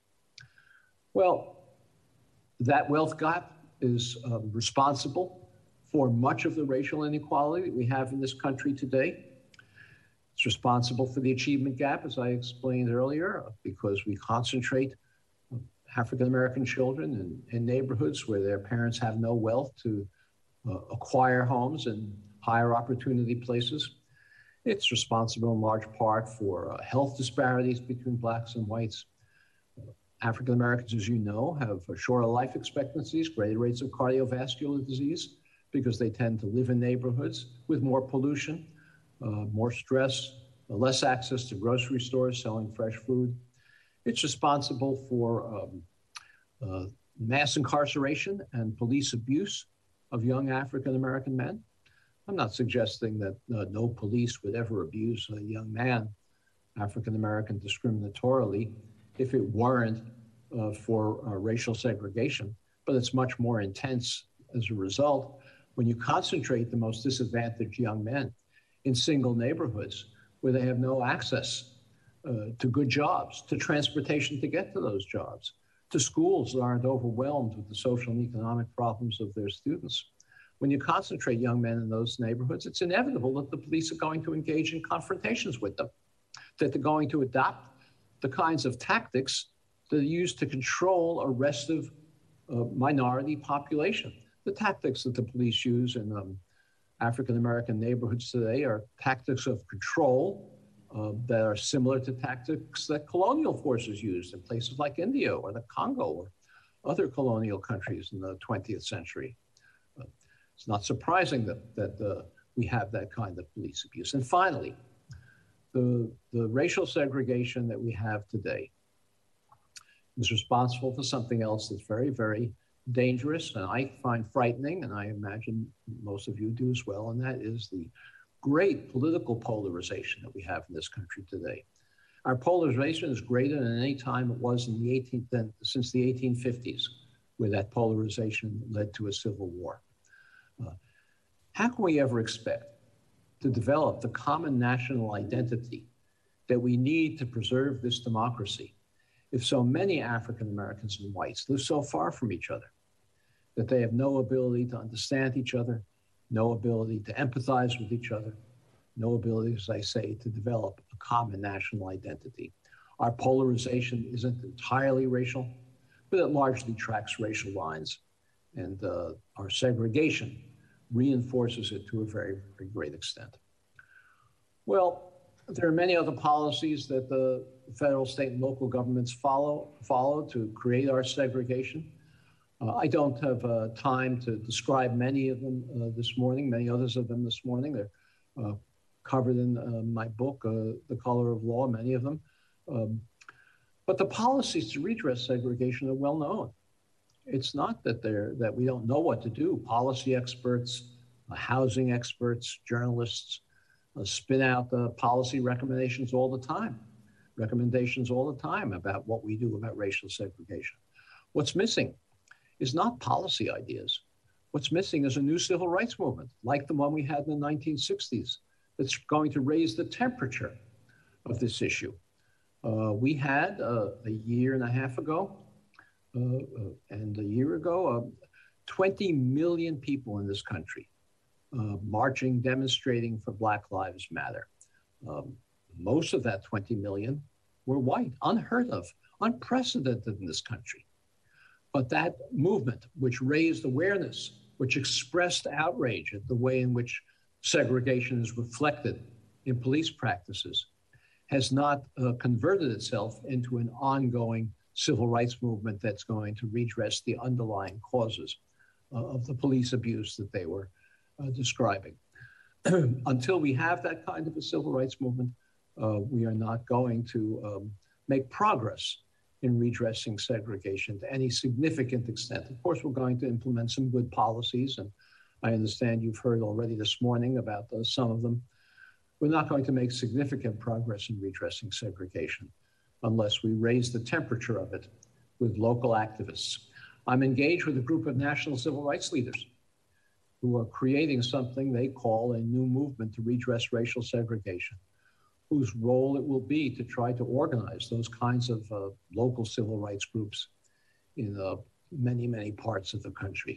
Well, that wealth gap is responsible for much of the racial inequality that we have in this country today. It's responsible for the achievement gap, as I explained earlier, because we concentrate African American children in neighborhoods where their parents have no wealth to acquire homes in higher opportunity places. It's responsible in large part for health disparities between blacks and whites. African Americans, as you know, have shorter life expectancies, greater rates of cardiovascular disease, because they tend to live in neighborhoods with more pollution, more stress, less access to grocery stores selling fresh food. It's responsible for mass incarceration and police abuse of young African American men. I'm not suggesting that no police would ever abuse a young man, African American, discriminatorily if it weren't for racial segregation, but it's much more intense as a result when you concentrate the most disadvantaged young men in single neighborhoods where they have no access to good jobs, to transportation to get to those jobs, to schools that aren't overwhelmed with the social and economic problems of their students. When you concentrate young men in those neighborhoods, it's inevitable that the police are going to engage in confrontations with them, that they're going to adopt the kinds of tactics that are used to control a restive minority population. The tactics that the police use in African American neighborhoods today are tactics of control that are similar to tactics that colonial forces used in places like India or the Congo or other colonial countries in the 20th century. It's not surprising that we have that kind of police abuse. And finally, the racial segregation that we have today is responsible for something else that's very, very dangerous and I find frightening, and I imagine most of you do as well, and that is the great political polarization that we have in this country today. Our polarization is greater than any time it was in since the 1850s, where that polarization led to a civil war. How can we ever expect to develop the common national identity that we need to preserve this democracy if so many African Americans and whites live so far from each other that they have no ability to understand each other, no ability to empathize with each other, no ability, as I say, to develop a common national identity. Our polarization isn't entirely racial, but it largely tracks racial lines. And our segregation reinforces it to a very, very great extent. Well, there are many other policies that the federal, state, and local governments follow to create our segregation. I don't have time to describe many of them this morning, many others of them this morning. They're covered in my book, The Color of Law, many of them. But the policies to redress segregation are well known. It's not that we don't know what to do. Policy experts, housing experts, journalists spin out policy recommendations all the time about what we do about racial segregation. What's missing is not policy ideas. What's missing is a new civil rights movement, like the one we had in the 1960s, that's going to raise the temperature of this issue. We had a year and a half ago, and a year ago, 20 million people in this country marching, demonstrating for Black Lives Matter. Most of that 20 million were white, unheard of, unprecedented in this country. But that movement, which raised awareness, which expressed outrage at the way in which segregation is reflected in police practices, has not converted itself into an ongoing civil rights movement that's going to redress the underlying causes of the police abuse that they were describing. Until we have that kind of a civil rights movement, we are not going to make progress in redressing segregation to any significant extent. Of course, we're going to implement some good policies, and I understand you've heard already this morning about some of them. We're not going to make significant progress in redressing segregation unless we raise the temperature of it with local activists. I'm engaged with a group of national civil rights leaders who are creating something they call a new movement to redress racial segregation, whose role it will be to try to organize those kinds of local civil rights groups in many, many parts of the country.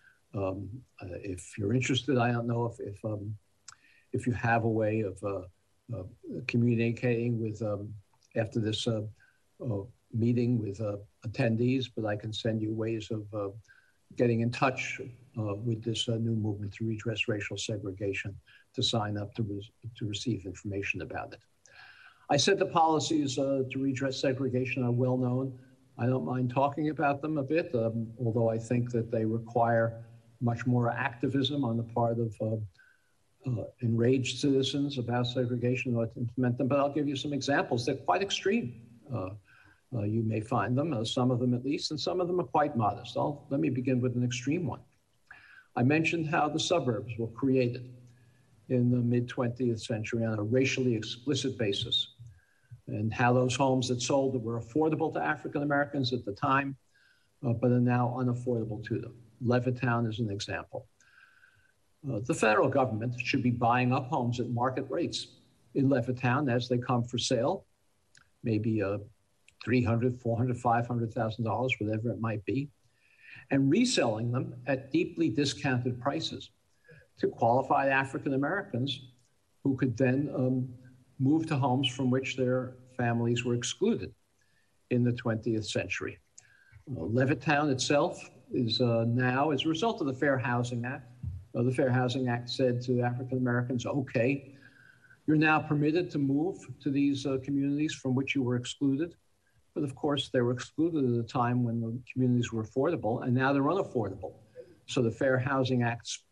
If you're interested, I don't know if you have a way of communicating with, after this meeting with attendees, but I can send you ways of getting in touch with this new movement to redress racial segregation, to sign up to receive information about it. I said the policies to redress segregation are well known. I don't mind talking about them a bit, although I think that they require much more activism on the part of enraged citizens about segregation in order to implement them. But I'll give you some examples. They're quite extreme. You may find them, some of them at least, and some of them are quite modest. Let me begin with an extreme one. I mentioned how the suburbs were created in the mid-20th century on a racially explicit basis, and how those homes that sold were affordable to African Americans at the time, but are now unaffordable to them. Levittown is an example. The federal government should be buying up homes at market rates in Levittown as they come for sale, maybe $300,000, $400,000, $500,000, whatever it might be, and reselling them at deeply discounted prices to qualified African Americans who could then move to homes from which their families were excluded in the 20th century. Levittown itself is now, as a result of the Fair Housing Act, the Fair Housing Act said to African Americans, okay, you're now permitted to move to these communities from which you were excluded. But of course, they were excluded at a time when the communities were affordable, and now they're unaffordable. So the Fair Housing Act's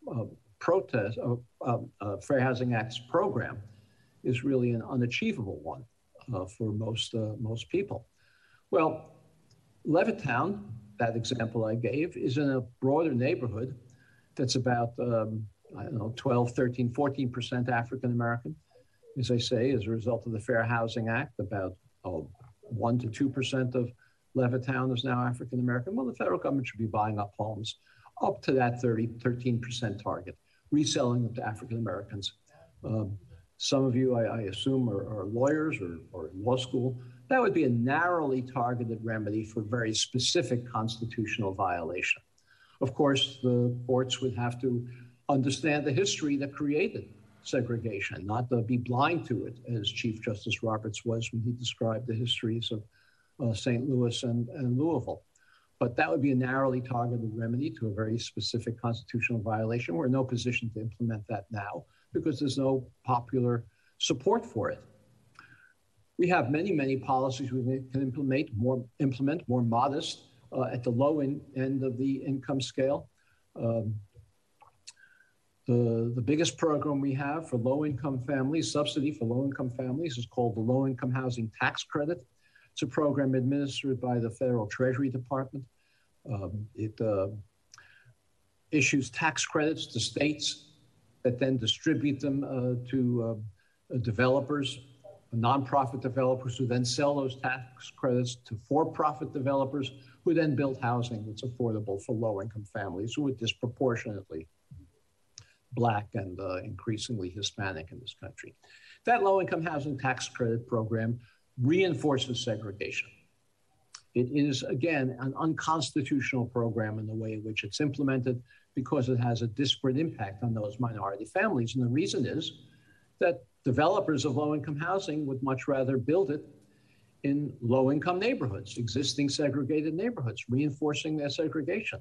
Fair Housing Act's program is really an unachievable one for most people. Well, Levittown, that example I gave, is in a broader neighborhood that's about, 12, 13, 14% African American. As I say, as a result of the Fair Housing Act, about 1 to 2% of Levittown is now African American. Well, the federal government should be buying up homes up to that 13% target, reselling them to African Americans. Some of you, I assume, are lawyers or in law school. That would be a narrowly targeted remedy for very specific constitutional violation. Of course, the courts would have to understand the history that created segregation, not to be blind to it, as Chief Justice Roberts was when he described the histories of St. Louis and Louisville. But that would be a narrowly targeted remedy to a very specific constitutional violation. We're in no position to implement that now because there's no popular support for it. We have many policies we can implement more modest at the low end of the income scale. The biggest program we have for low-income families, subsidy for low-income families, is called the Low-Income Housing Tax Credit. It's a program administered by the Federal Treasury Department. It issues tax credits to states that then distribute them to developers, nonprofit developers, who then sell those tax credits to for-profit developers, who then build housing that's affordable for low-income families who are disproportionately Black and increasingly Hispanic in this country. That low-income housing tax credit program reinforces segregation. It is, again, an unconstitutional program in the way in which it's implemented because it has a disparate impact on those minority families. And the reason is that developers of low-income housing would much rather build it in low-income neighborhoods, existing segregated neighborhoods, reinforcing their segregation.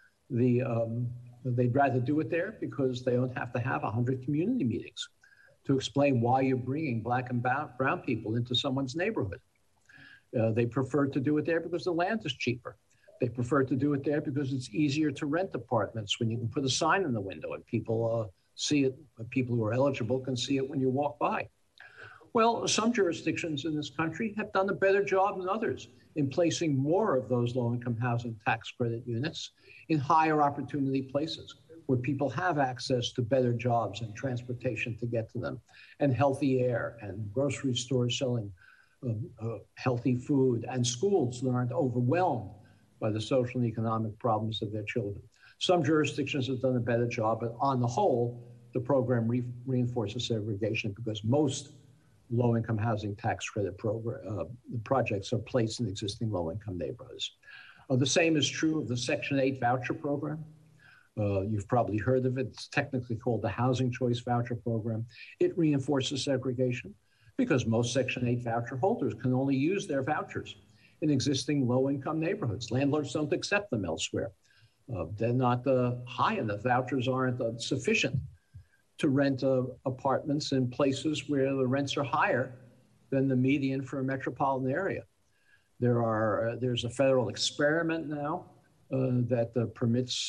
They'd rather do it there because they don't have to have 100 community meetings to explain why you're bringing Black and brown people into someone's neighborhood. They prefer to do it there because the land is cheaper. They prefer to do it there because it's easier to rent apartments when you can put a sign in the window and people see it. People who are eligible can see it when you walk by. Well, some jurisdictions in this country have done a better job than others in placing more of those low-income housing tax credit units in higher opportunity places where people have access to better jobs and transportation to get to them, and healthy air, and grocery stores selling healthy food, and schools that aren't overwhelmed by the social and economic problems of their children. Some jurisdictions have done a better job, but on the whole, the program reinforces segregation because most low-income housing tax credit projects are placed in existing low-income neighborhoods. The same is true of the Section 8 voucher program. You've probably heard of it. It's technically called the Housing Choice Voucher Program. It reinforces segregation because most Section 8 voucher holders can only use their vouchers in existing low-income neighborhoods. Landlords don't accept them elsewhere. They're not high enough. Vouchers aren't sufficient to rent apartments in places where the rents are higher than the median for a metropolitan area. There's a federal experiment now that permits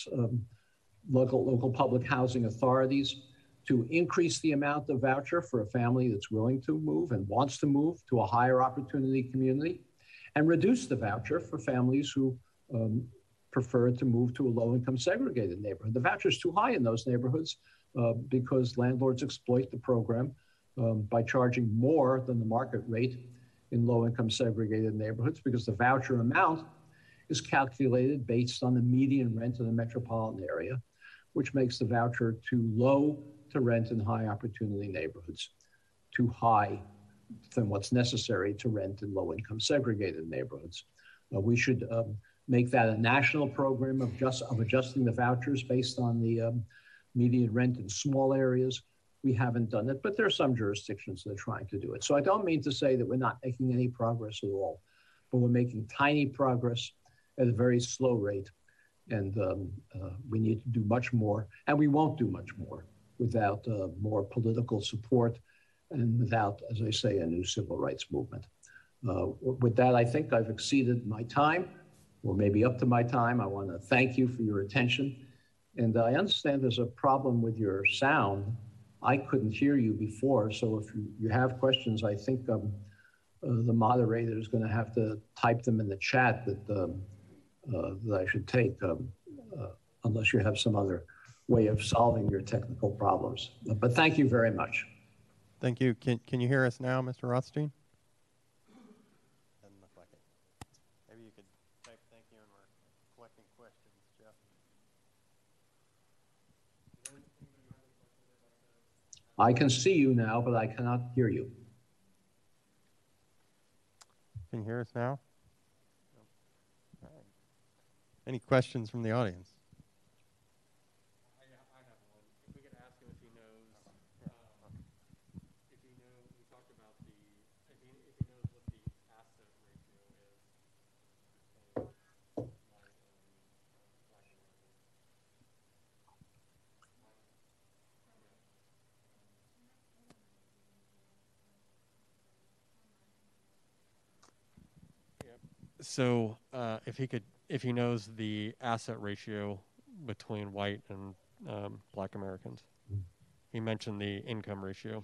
local public housing authorities to increase the amount of voucher for a family that's willing to move and wants to move to a higher opportunity community, and reduce the voucher for families who prefer to move to a low-income segregated neighborhood. The voucher is too high in those neighborhoods because landlords exploit the program by charging more than the market rate in low-income segregated neighborhoods, because the voucher amount is calculated based on the median rent in the metropolitan area, which makes the voucher too low to rent in high opportunity neighborhoods, too high than what's necessary to rent in low-income segregated neighborhoods. We should make that a national program of adjusting the vouchers based on the median rent in small areas. We haven't done it, but there are some jurisdictions that are trying to do it. So I don't mean to say that we're not making any progress at all, but we're making tiny progress at a very slow rate. And we need to do much more, and we won't do much more without more political support and without, as I say, a new civil rights movement. With that, I think I've exceeded my time, or maybe up to my time. I want to thank you for your attention. And I understand there's a problem with your sound. I couldn't hear you before, so if you have questions, I think the moderator is going to have to type them in the chat that I should take, unless you have some other way of solving your technical problems. But thank you very much. Thank you. Can you hear us now, Mr. Rothstein? Doesn't look like it. Maybe you could type thank you, and we're collecting questions, Jeff. I can see you now, but I cannot hear you. Can you hear us now? All right. Any questions from the audience? I have one. If we could ask him if he knows So if he knows the asset ratio between white and black Americans. He mentioned the income ratio.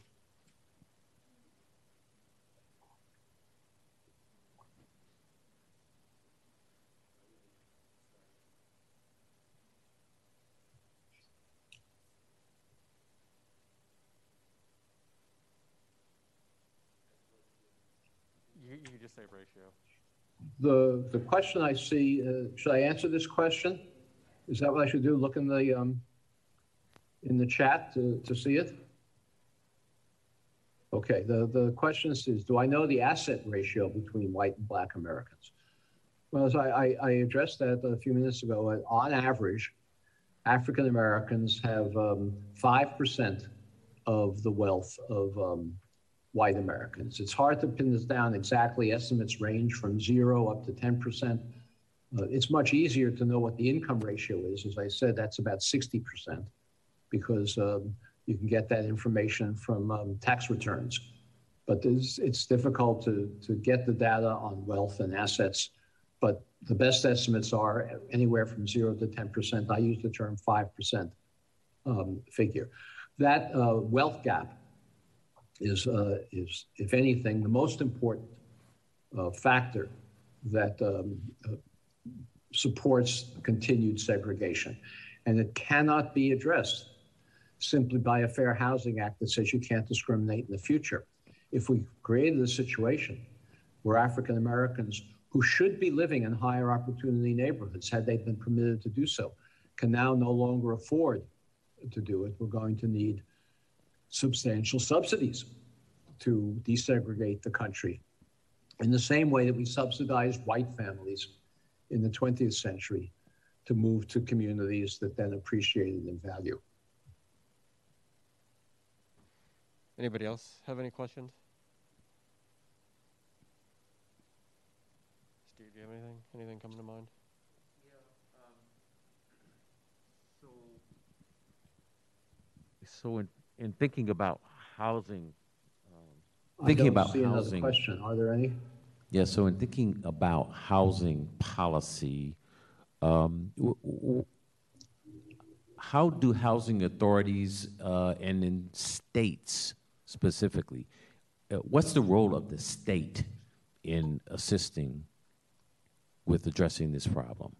You just say ratio. The question I see, should I answer this question? Is that what I should do? Look in the chat to see it? Okay, the question is, do I know the asset ratio between white and black Americans? Well, as I addressed that a few minutes ago, on average, African Americans have 5% of the wealth of white Americans. It's hard to pin this down exactly. Estimates range from 0 up to 10%. It's much easier to know what the income ratio is. As I said, that's about 60%, because you can get that information from tax returns. But it's difficult to get the data on wealth and assets. But the best estimates are anywhere from 0 to 10%. I use the term 5% figure. That wealth gap is, if anything, the most important factor that supports continued segregation. And it cannot be addressed simply by a Fair Housing Act that says you can't discriminate in the future. If we created a situation where African Americans who should be living in higher opportunity neighborhoods, had they been permitted to do so, can now no longer afford to do it, we're going to need substantial subsidies to desegregate the country. In the same way that we subsidized white families in the 20th century to move to communities that then appreciated and value. Anybody else have any questions? Steve, do you have anything? Anything coming to mind? So in thinking about housing, I don't see another question. Are there any? Yeah, so in thinking about housing policy, how do housing authorities and in states specifically, what's the role of the state in assisting with addressing this problem?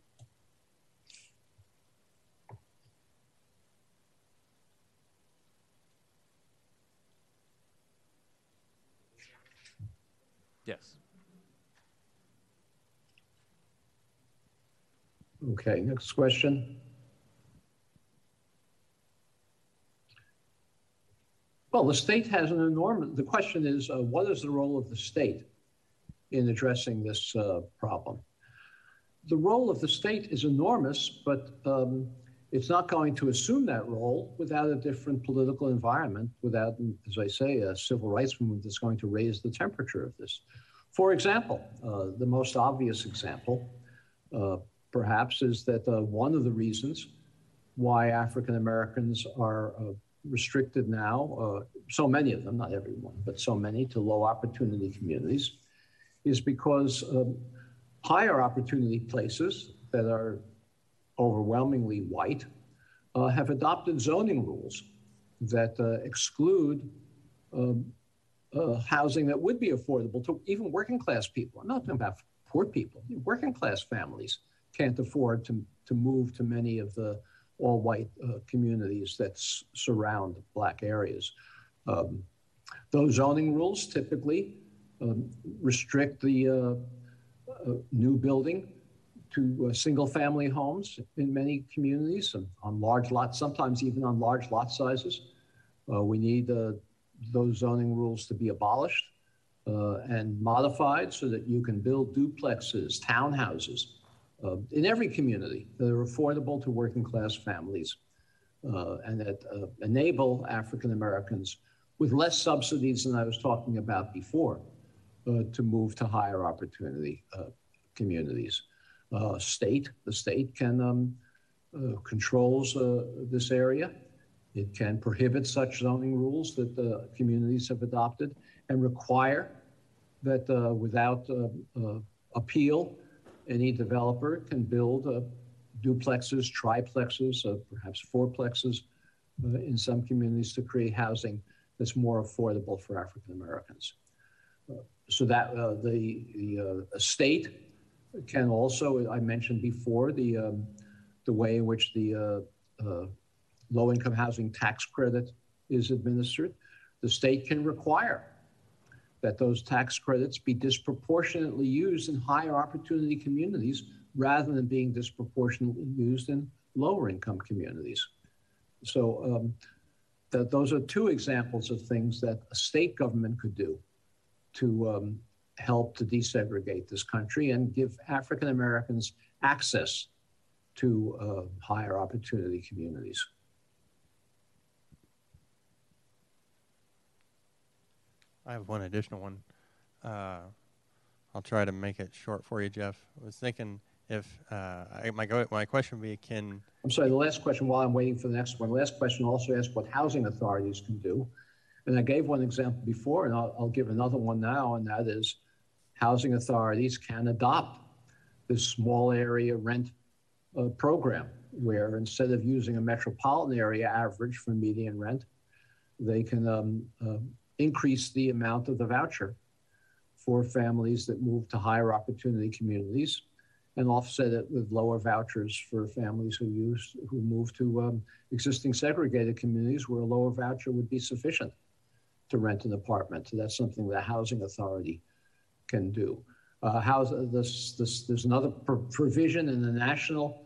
Yes. Okay, next question. Well, the state has an enormous, the question is, what is the role of the state in addressing this problem? The role of the state is enormous, but it's not going to assume that role without a different political environment, without, as I say, a civil rights movement that's going to raise the temperature of this. For example, the most obvious example, perhaps, is that one of the reasons why African Americans are restricted now, so many of them, not everyone, but so many, to low opportunity communities, is because higher opportunity places that are overwhelmingly white have adopted zoning rules that exclude housing that would be affordable to even working class people. I'm not talking about poor people. Working class families can't afford to move to many of the all-white communities that surround black areas. Those zoning rules typically restrict the new building to single-family homes in many communities on large lots, sometimes even on large lot sizes. We need those zoning rules to be abolished and modified so that you can build duplexes, townhouses in every community that are affordable to working class families and that enable African Americans with less subsidies than I was talking about before to move to higher opportunity communities. The state can controls this area. It can prohibit such zoning rules that the communities have adopted and require that without appeal. Any developer can build duplexes, triplexes, perhaps fourplexes in some communities to create housing that's more affordable for African Americans. So that the state can also, I mentioned before, the way in which the low-income housing tax credit is administered. The state can require that those tax credits be disproportionately used in higher opportunity communities rather than being disproportionately used in lower income communities. So those are two examples of things that a state government could do to help to desegregate this country and give African Americans access to higher opportunity communities. I have one additional one. I'll try to make it short for you, Jeff. I was thinking if my question would be, I'm sorry, the last question, while I'm waiting for the next one, the last question also asked what housing authorities can do. And I gave one example before, and I'll give another one now, and that is housing authorities can adopt this small area rent program, where instead of using a metropolitan area average for median rent, they can increase the amount of the voucher for families that move to higher opportunity communities and offset it with lower vouchers for families who move to existing segregated communities where a lower voucher would be sufficient to rent an apartment. So that's something the housing authority can do. There's another provision in the national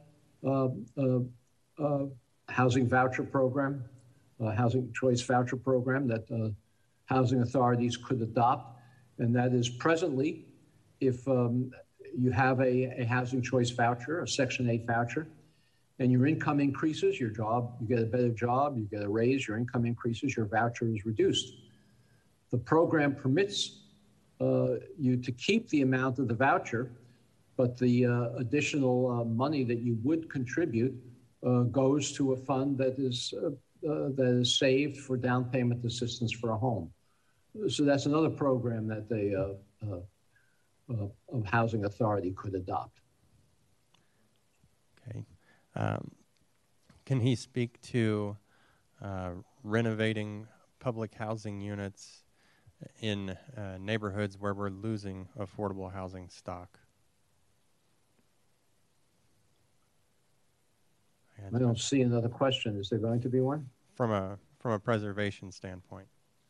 housing voucher program, housing choice voucher program that housing authorities could adopt, and that is presently, if you have a housing choice voucher, a Section 8 voucher, and your income increases, you get a better job, you get a raise, your income increases, your voucher is reduced. The program permits you to keep the amount of the voucher, but the additional money that you would contribute goes to a fund that is saved for down payment assistance for a home. So that's another program that a housing authority could adopt. Okay. Can he speak to renovating public housing units in neighborhoods where we're losing affordable housing stock? I don't see another question. Is there going to be one? From a preservation standpoint.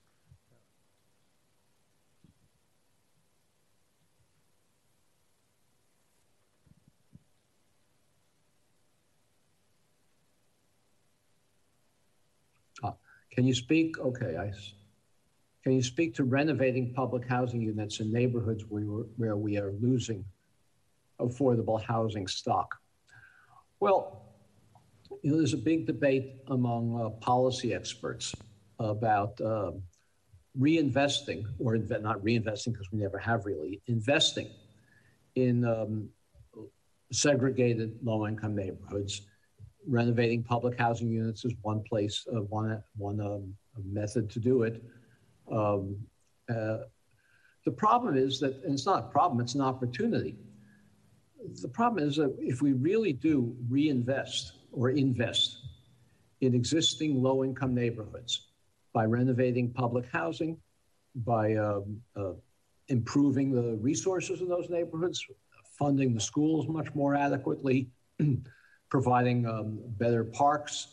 Can you speak? Okay, can you speak to renovating public housing units in neighborhoods where we are losing affordable housing stock? Well, there's a big debate among policy experts about reinvesting, or not reinvesting because we never have really, investing in segregated low-income neighborhoods. Renovating public housing units is one place, one method to do it. The problem is that, and it's not a problem, it's an opportunity. The problem is that if we really do reinvest or invest in existing low-income neighborhoods by renovating public housing, by improving the resources in those neighborhoods, funding the schools much more adequately, providing better parks,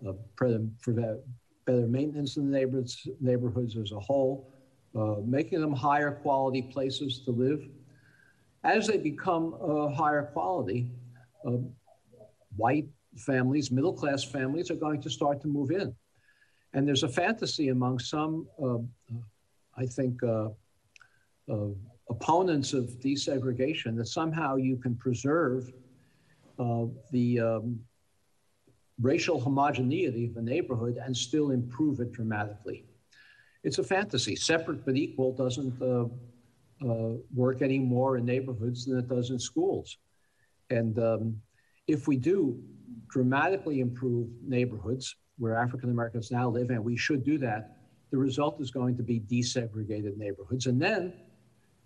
better maintenance in the neighborhoods as a whole, making them higher quality places to live. As they become higher quality, white families, middle-class families are going to start to move in. And there's a fantasy among some, I think, opponents of desegregation that somehow you can preserve the racial homogeneity of a neighborhood and still improve it dramatically. It's a fantasy. Separate but equal doesn't work any more in neighborhoods than it does in schools. And if we do dramatically improve neighborhoods where African Americans now live, and we should do that, the result is going to be desegregated neighborhoods. And then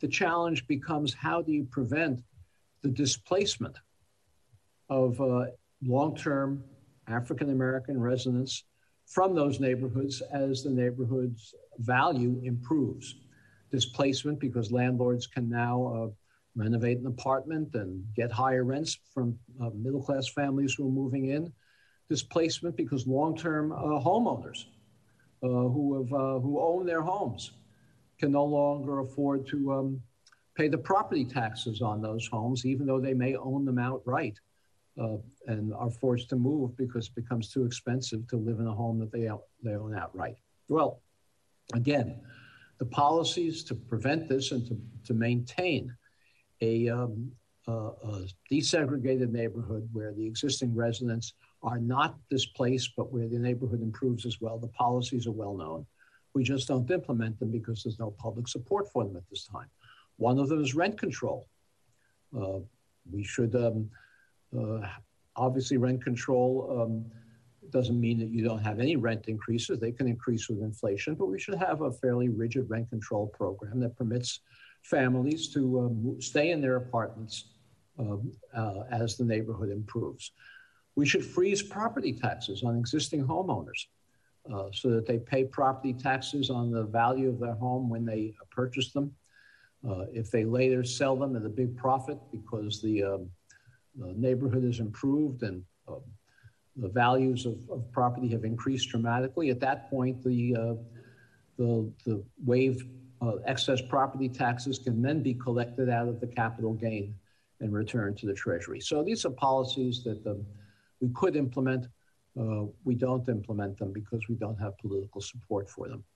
the challenge becomes, how do you prevent the displacement of long-term African-American residents from those neighborhoods as the neighborhood's value improves? Displacement because landlords can now renovate an apartment and get higher rents from middle-class families who are moving in. Displacement because long-term homeowners who own their homes can no longer afford to pay the property taxes on those homes, even though they may own them outright, and are forced to move because it becomes too expensive to live in a home that they own outright. Well, again, the policies to prevent this and to maintain a desegregated neighborhood where the existing residents are not displaced, but where the neighborhood improves as well. The policies are well known. We just don't implement them because there's no public support for them at this time. One of them is rent control. We should, obviously rent control doesn't mean that you don't have any rent increases. They can increase with inflation, but we should have a fairly rigid rent control program that permits families to stay in their apartments as the neighborhood improves. We should freeze property taxes on existing homeowners so that they pay property taxes on the value of their home when they purchase them. If they later sell them at a big profit because the neighborhood has improved and the values of property have increased dramatically, at that point, the waived excess property taxes can then be collected out of the capital gain and returned to the Treasury. So these are policies that we could implement. We don't implement them because we don't have political support for them.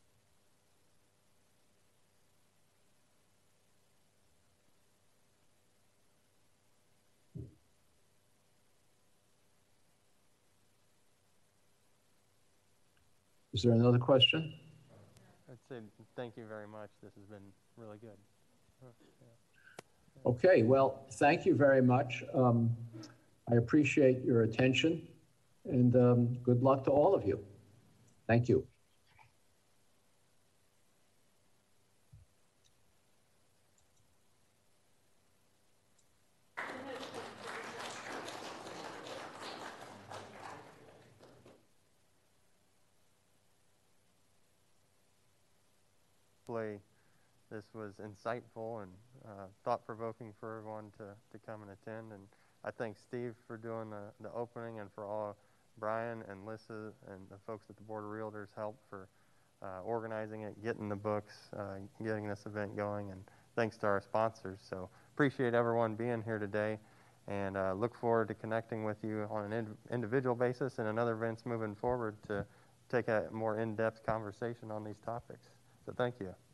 Is there another question? I'd say thank you very much. This has been really good. Okay, well, thank you very much. I appreciate your attention, and good luck to all of you. Thank you. Hopefully this was insightful and thought-provoking for everyone to come and attend. And I thank Steve for doing the opening, and for all Brian and Lissa and the folks at the Board of Realtors help for organizing it, getting the books, getting this event going, and thanks to our sponsors. So appreciate everyone being here today, and look forward to connecting with you on an individual basis and in other events moving forward to take a more in-depth conversation on these topics. So thank you.